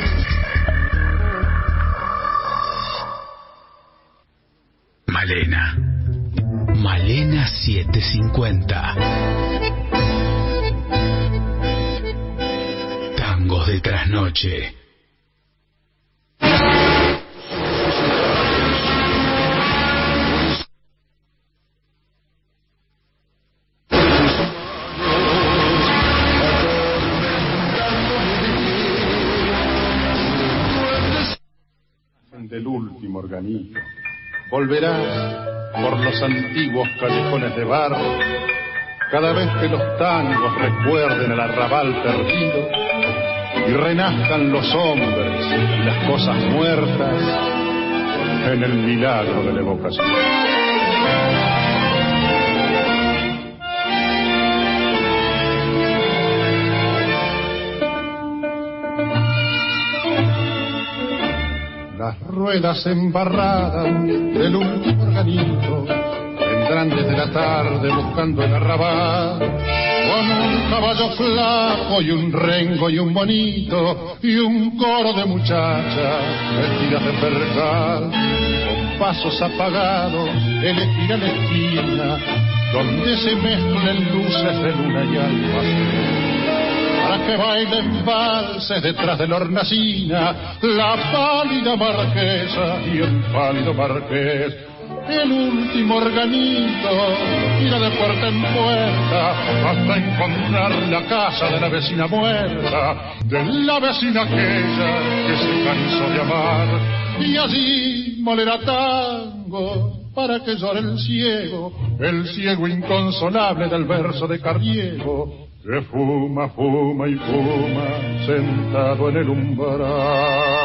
Malena 7:50. Tangos de trasnoche. Del último organillo. Volverás por los antiguos callejones de barro, cada vez que los tangos recuerden el arrabal perdido y renazcan los hombres y las cosas muertas en el milagro de la evocación. Las ruedas embarradas del último organillo vendrán desde la tarde buscando el arrabal, con un caballo flaco y un rengo y un bonito y un coro de muchachas vestidas de percal, con pasos apagados elegirá la esquina donde se mezclen luces de luna y almacén, para que bailen valses detrás de la hornacina la pálida marquesa y el pálido marqués. El último organito irá de puerta en puerta hasta encontrar la casa de la vecina muerta, de la vecina aquella que se cansó de amar, y allí molerá tango para que llore el ciego inconsolable del verso de Carriego, que fuma, fuma y fuma, sentado en el umbral.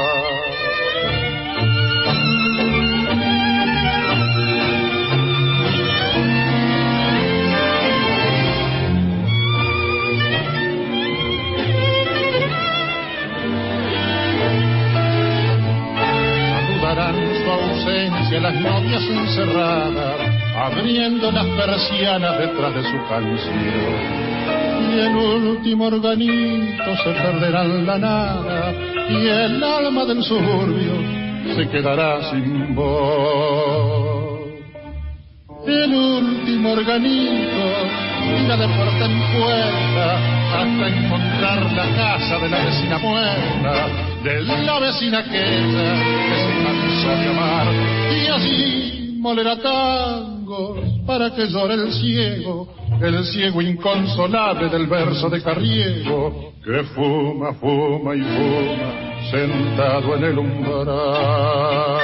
Saludarán su ausencia las novias encerradas, abriendo las persianas detrás de su canción. Y el último organito se perderá en la nada, y el alma del suburbio se quedará sin voz. El último organito irá de puerta en puerta hasta encontrar la casa de la vecina muerta, de la vecina aquella que se cansó de amar, y así molerá tangos para que llore el ciego inconsolable del verso de Carriego, que fuma, fuma y fuma, sentado en el umbral.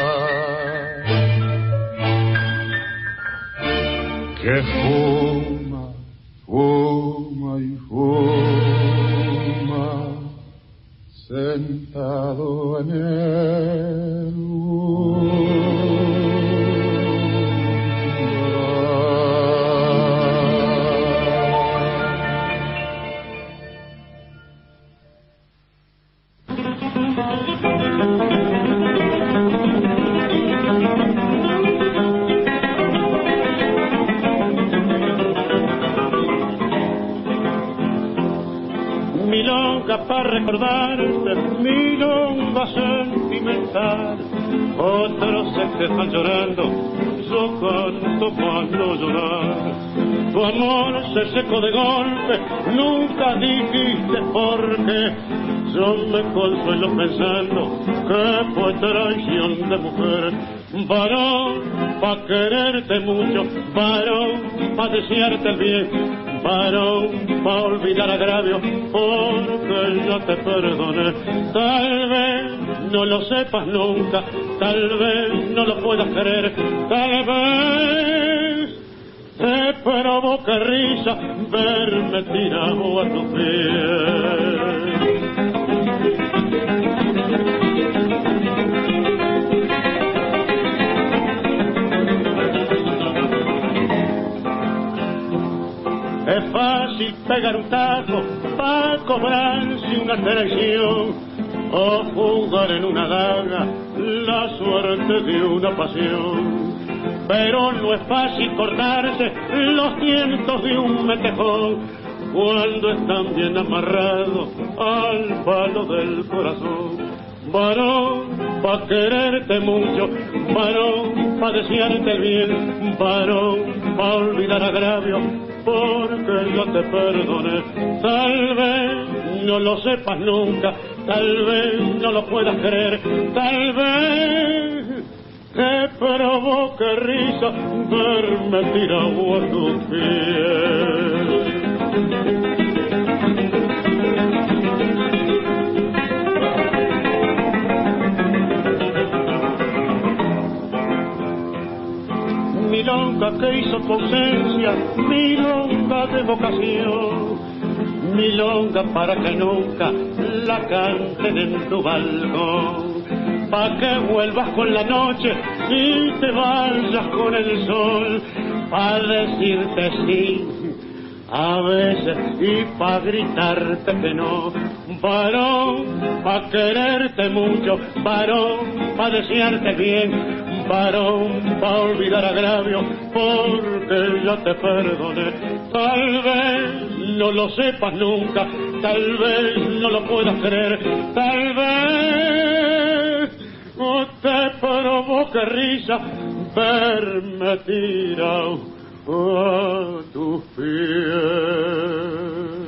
Que fuma, fuma y fuma, sentado en el umbral. Para recordarte milonga sentimental, otros se quejan llorando, yo canto para no llorar. Tu amor se secó de golpe, nunca dijiste por qué. Yo me consuelo pensando que fue traición de mujer. Varón, pa' quererte mucho, varón, pa' desearte el bien, varón, pa' olvidar agravio, porque yo te perdoné. Tal vez no lo sepas nunca, tal vez no lo puedas creer, tal vez te provoca risa verme tirado a tus pies. Es fácil pegar un tajo para cobrarse una traición o jugar en una daga la suerte de una pasión. pero no es fácil cortarse los cientos de un metejón cuando están bien amarrados al palo del corazón. Varón, pa' quererte mucho, varón, pa' desearte el bien, varón, pa' olvidar agravio, porque yo te perdoné. Tal vez no lo sepas nunca, tal vez no lo puedas creer, tal vez te provoque risa verme tirado a tus pies. Milonga que hizo tu ausencia, milonga de vocación, milonga para que nunca la canten en tu balcón, pa' que vuelvas con la noche y te vayas con el sol, pa' decirte sí a veces y pa' gritarte que no. Varón, pa' quererte mucho, varón, pa' desearte bien, varón, pa' olvidar agravio, porque ya te perdoné. Tal vez no lo sepas nunca, tal vez no lo puedas creer, tal vez te provoque risa verme tirado a tus pies.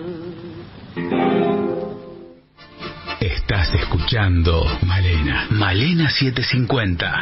Estás escuchando Malena 750.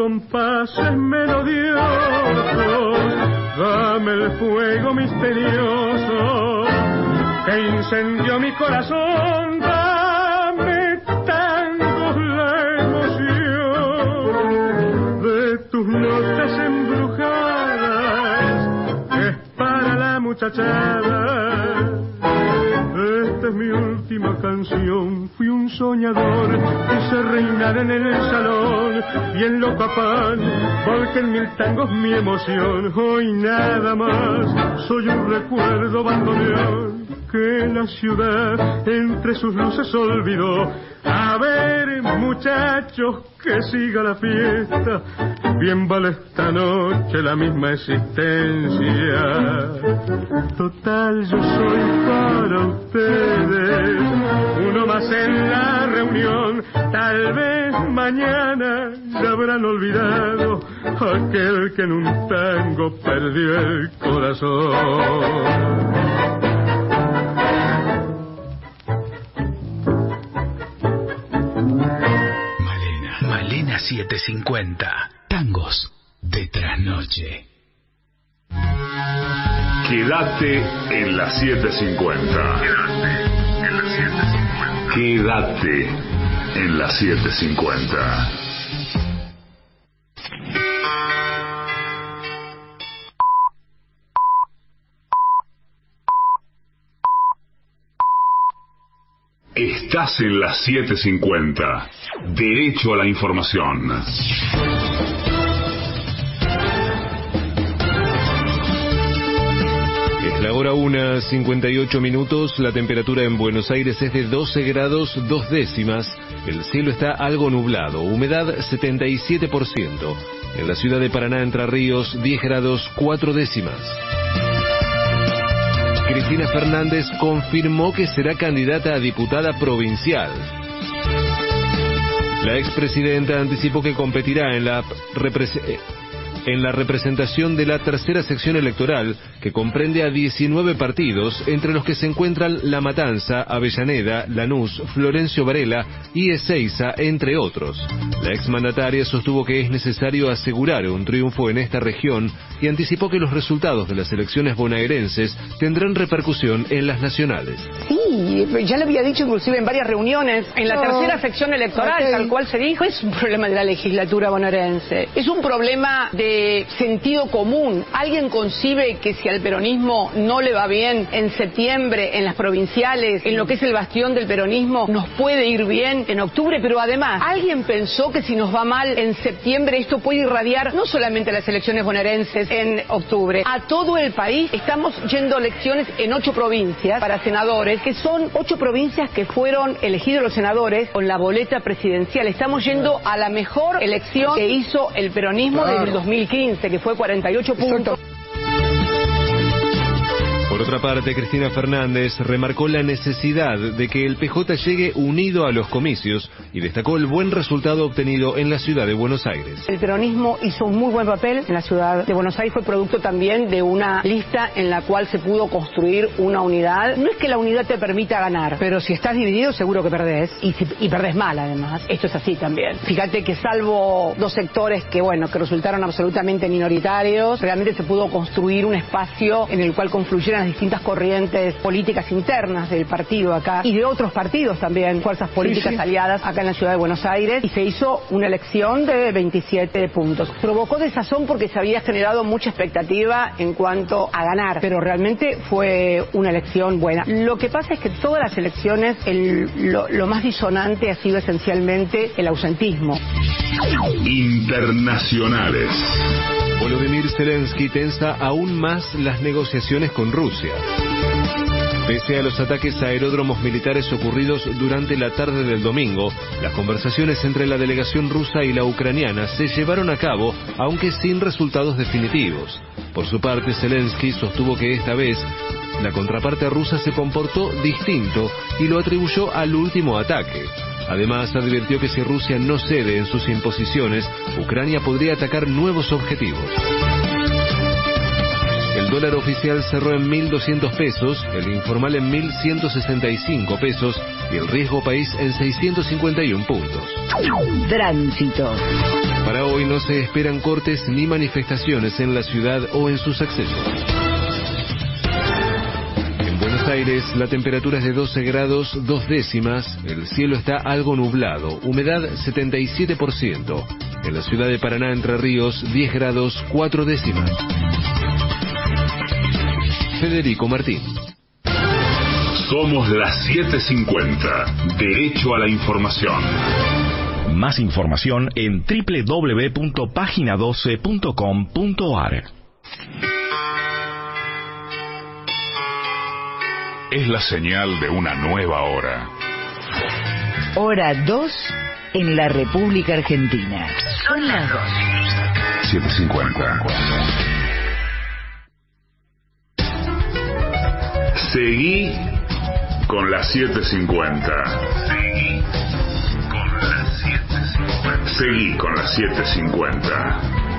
compases melodiosos, dame el fuego misterioso que incendió mi corazón, dame tangos la emoción de tus notas embrujadas, es para la muchachada. Esta es mi última canción, fui un soñador, quise reinar en el salón y en loco afán volqué en mil tangos mi emoción. Hoy nada más, soy un recuerdo bandoneón que la ciudad entre sus luces olvidó. A ver, muchachos, que siga la fiesta, bien vale esta noche la misma existencia. Total, yo soy para ustedes uno más en la reunión. Tal vez mañana ya habrán olvidado aquel que en un tango perdió el corazón. Malena 750. Tangos de trasnoche. Quédate en la 750. Quédate en la 750. Estás en la 750. Derecho a la información. Es la hora 1:58. La temperatura en Buenos Aires es de 12 grados 2 décimas. El cielo está algo nublado. Humedad 77%. En la ciudad de Paraná, Entre Ríos, 10 grados 4 décimas. Cristina Fernández confirmó que será candidata a diputada provincial. La expresidenta anticipó que competirá en la representación de la tercera sección electoral, que comprende a 19 partidos, entre los que se encuentran La Matanza, Avellaneda, Lanús, Florencio Varela y Ezeiza, entre otros. La exmandataria sostuvo que es necesario asegurar un triunfo en esta región y anticipó que los resultados de las elecciones bonaerenses tendrán repercusión en las nacionales. Sí, ya lo había dicho inclusive en varias reuniones. En la tercera sección electoral, tal cual se dijo, es un problema de la legislatura bonaerense. Es un problema de sentido común. ¿Alguien concibe que si al peronismo no le va bien en septiembre, en las provinciales, en lo que es el bastión del peronismo, nos puede ir bien en octubre? Pero además, ¿alguien pensó que si nos va mal en septiembre, esto puede irradiar no solamente a las elecciones bonaerenses en octubre, a todo el país? Estamos yendo a elecciones en 8 provincias para senadores, que son 8 provincias que fueron elegidos los senadores con la boleta presidencial. Estamos yendo a la mejor elección que hizo el peronismo desde el 2015, que fue 48 puntos. Por otra parte, Cristina Fernández remarcó la necesidad de que el PJ llegue unido a los comicios y destacó el buen resultado obtenido en la ciudad de Buenos Aires. El peronismo hizo un muy buen papel en la ciudad de Buenos Aires, fue producto también de una lista en la cual se pudo construir una unidad. No es que la unidad te permita ganar, pero si estás dividido seguro que perdés, y perdés mal además. Esto es así también. Fíjate que salvo 2 sectores que resultaron absolutamente minoritarios, realmente se pudo construir un espacio en el cual confluyeran las distintas corrientes políticas internas del partido acá y de otros partidos también, fuerzas políticas aliadas acá en la ciudad de Buenos Aires, y se hizo una elección de 27 puntos. Provocó desazón porque se había generado mucha expectativa en cuanto a ganar, pero realmente fue una elección buena. Lo que pasa es que todas las elecciones lo más disonante ha sido esencialmente el ausentismo. Internacionales. Volodymyr Zelensky tensa aún más las negociaciones con Rusia. Pese a los ataques a aeródromos militares ocurridos durante la tarde del domingo, las conversaciones entre la delegación rusa y la ucraniana se llevaron a cabo, aunque sin resultados definitivos. Por su parte, Zelensky sostuvo que esta vez la contraparte rusa se comportó distinto y lo atribuyó al último ataque. Además, advirtió que si Rusia no cede en sus imposiciones, Ucrania podría atacar nuevos objetivos. El dólar oficial cerró en 1.200 pesos, el informal en 1.165 pesos y el riesgo país en 651 puntos. Tránsito. Para hoy no se esperan cortes ni manifestaciones en la ciudad o en sus accesos. En Buenos Aires la temperatura es de 12 grados 2 décimas, el cielo está algo nublado, humedad 77%. En la ciudad de Paraná, Entre Ríos, 10 grados 4 décimas. Federico Martín. Somos las 7:50. Derecho a la información. Más información en www.pagina12.com.ar. Es la señal de una nueva hora. Hora 2 en la República Argentina. Son las 2. 7:50. Seguí con las 7:50. Seguí con las 7:50.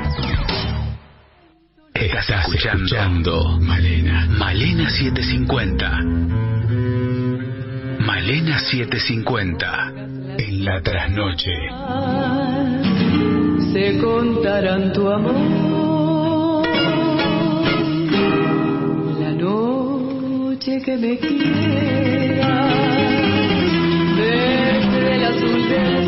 Estás escuchando Malena 750. Malena 750 en la trasnoche. Se contarán tu amor, la noche que me quieras, desde el azul del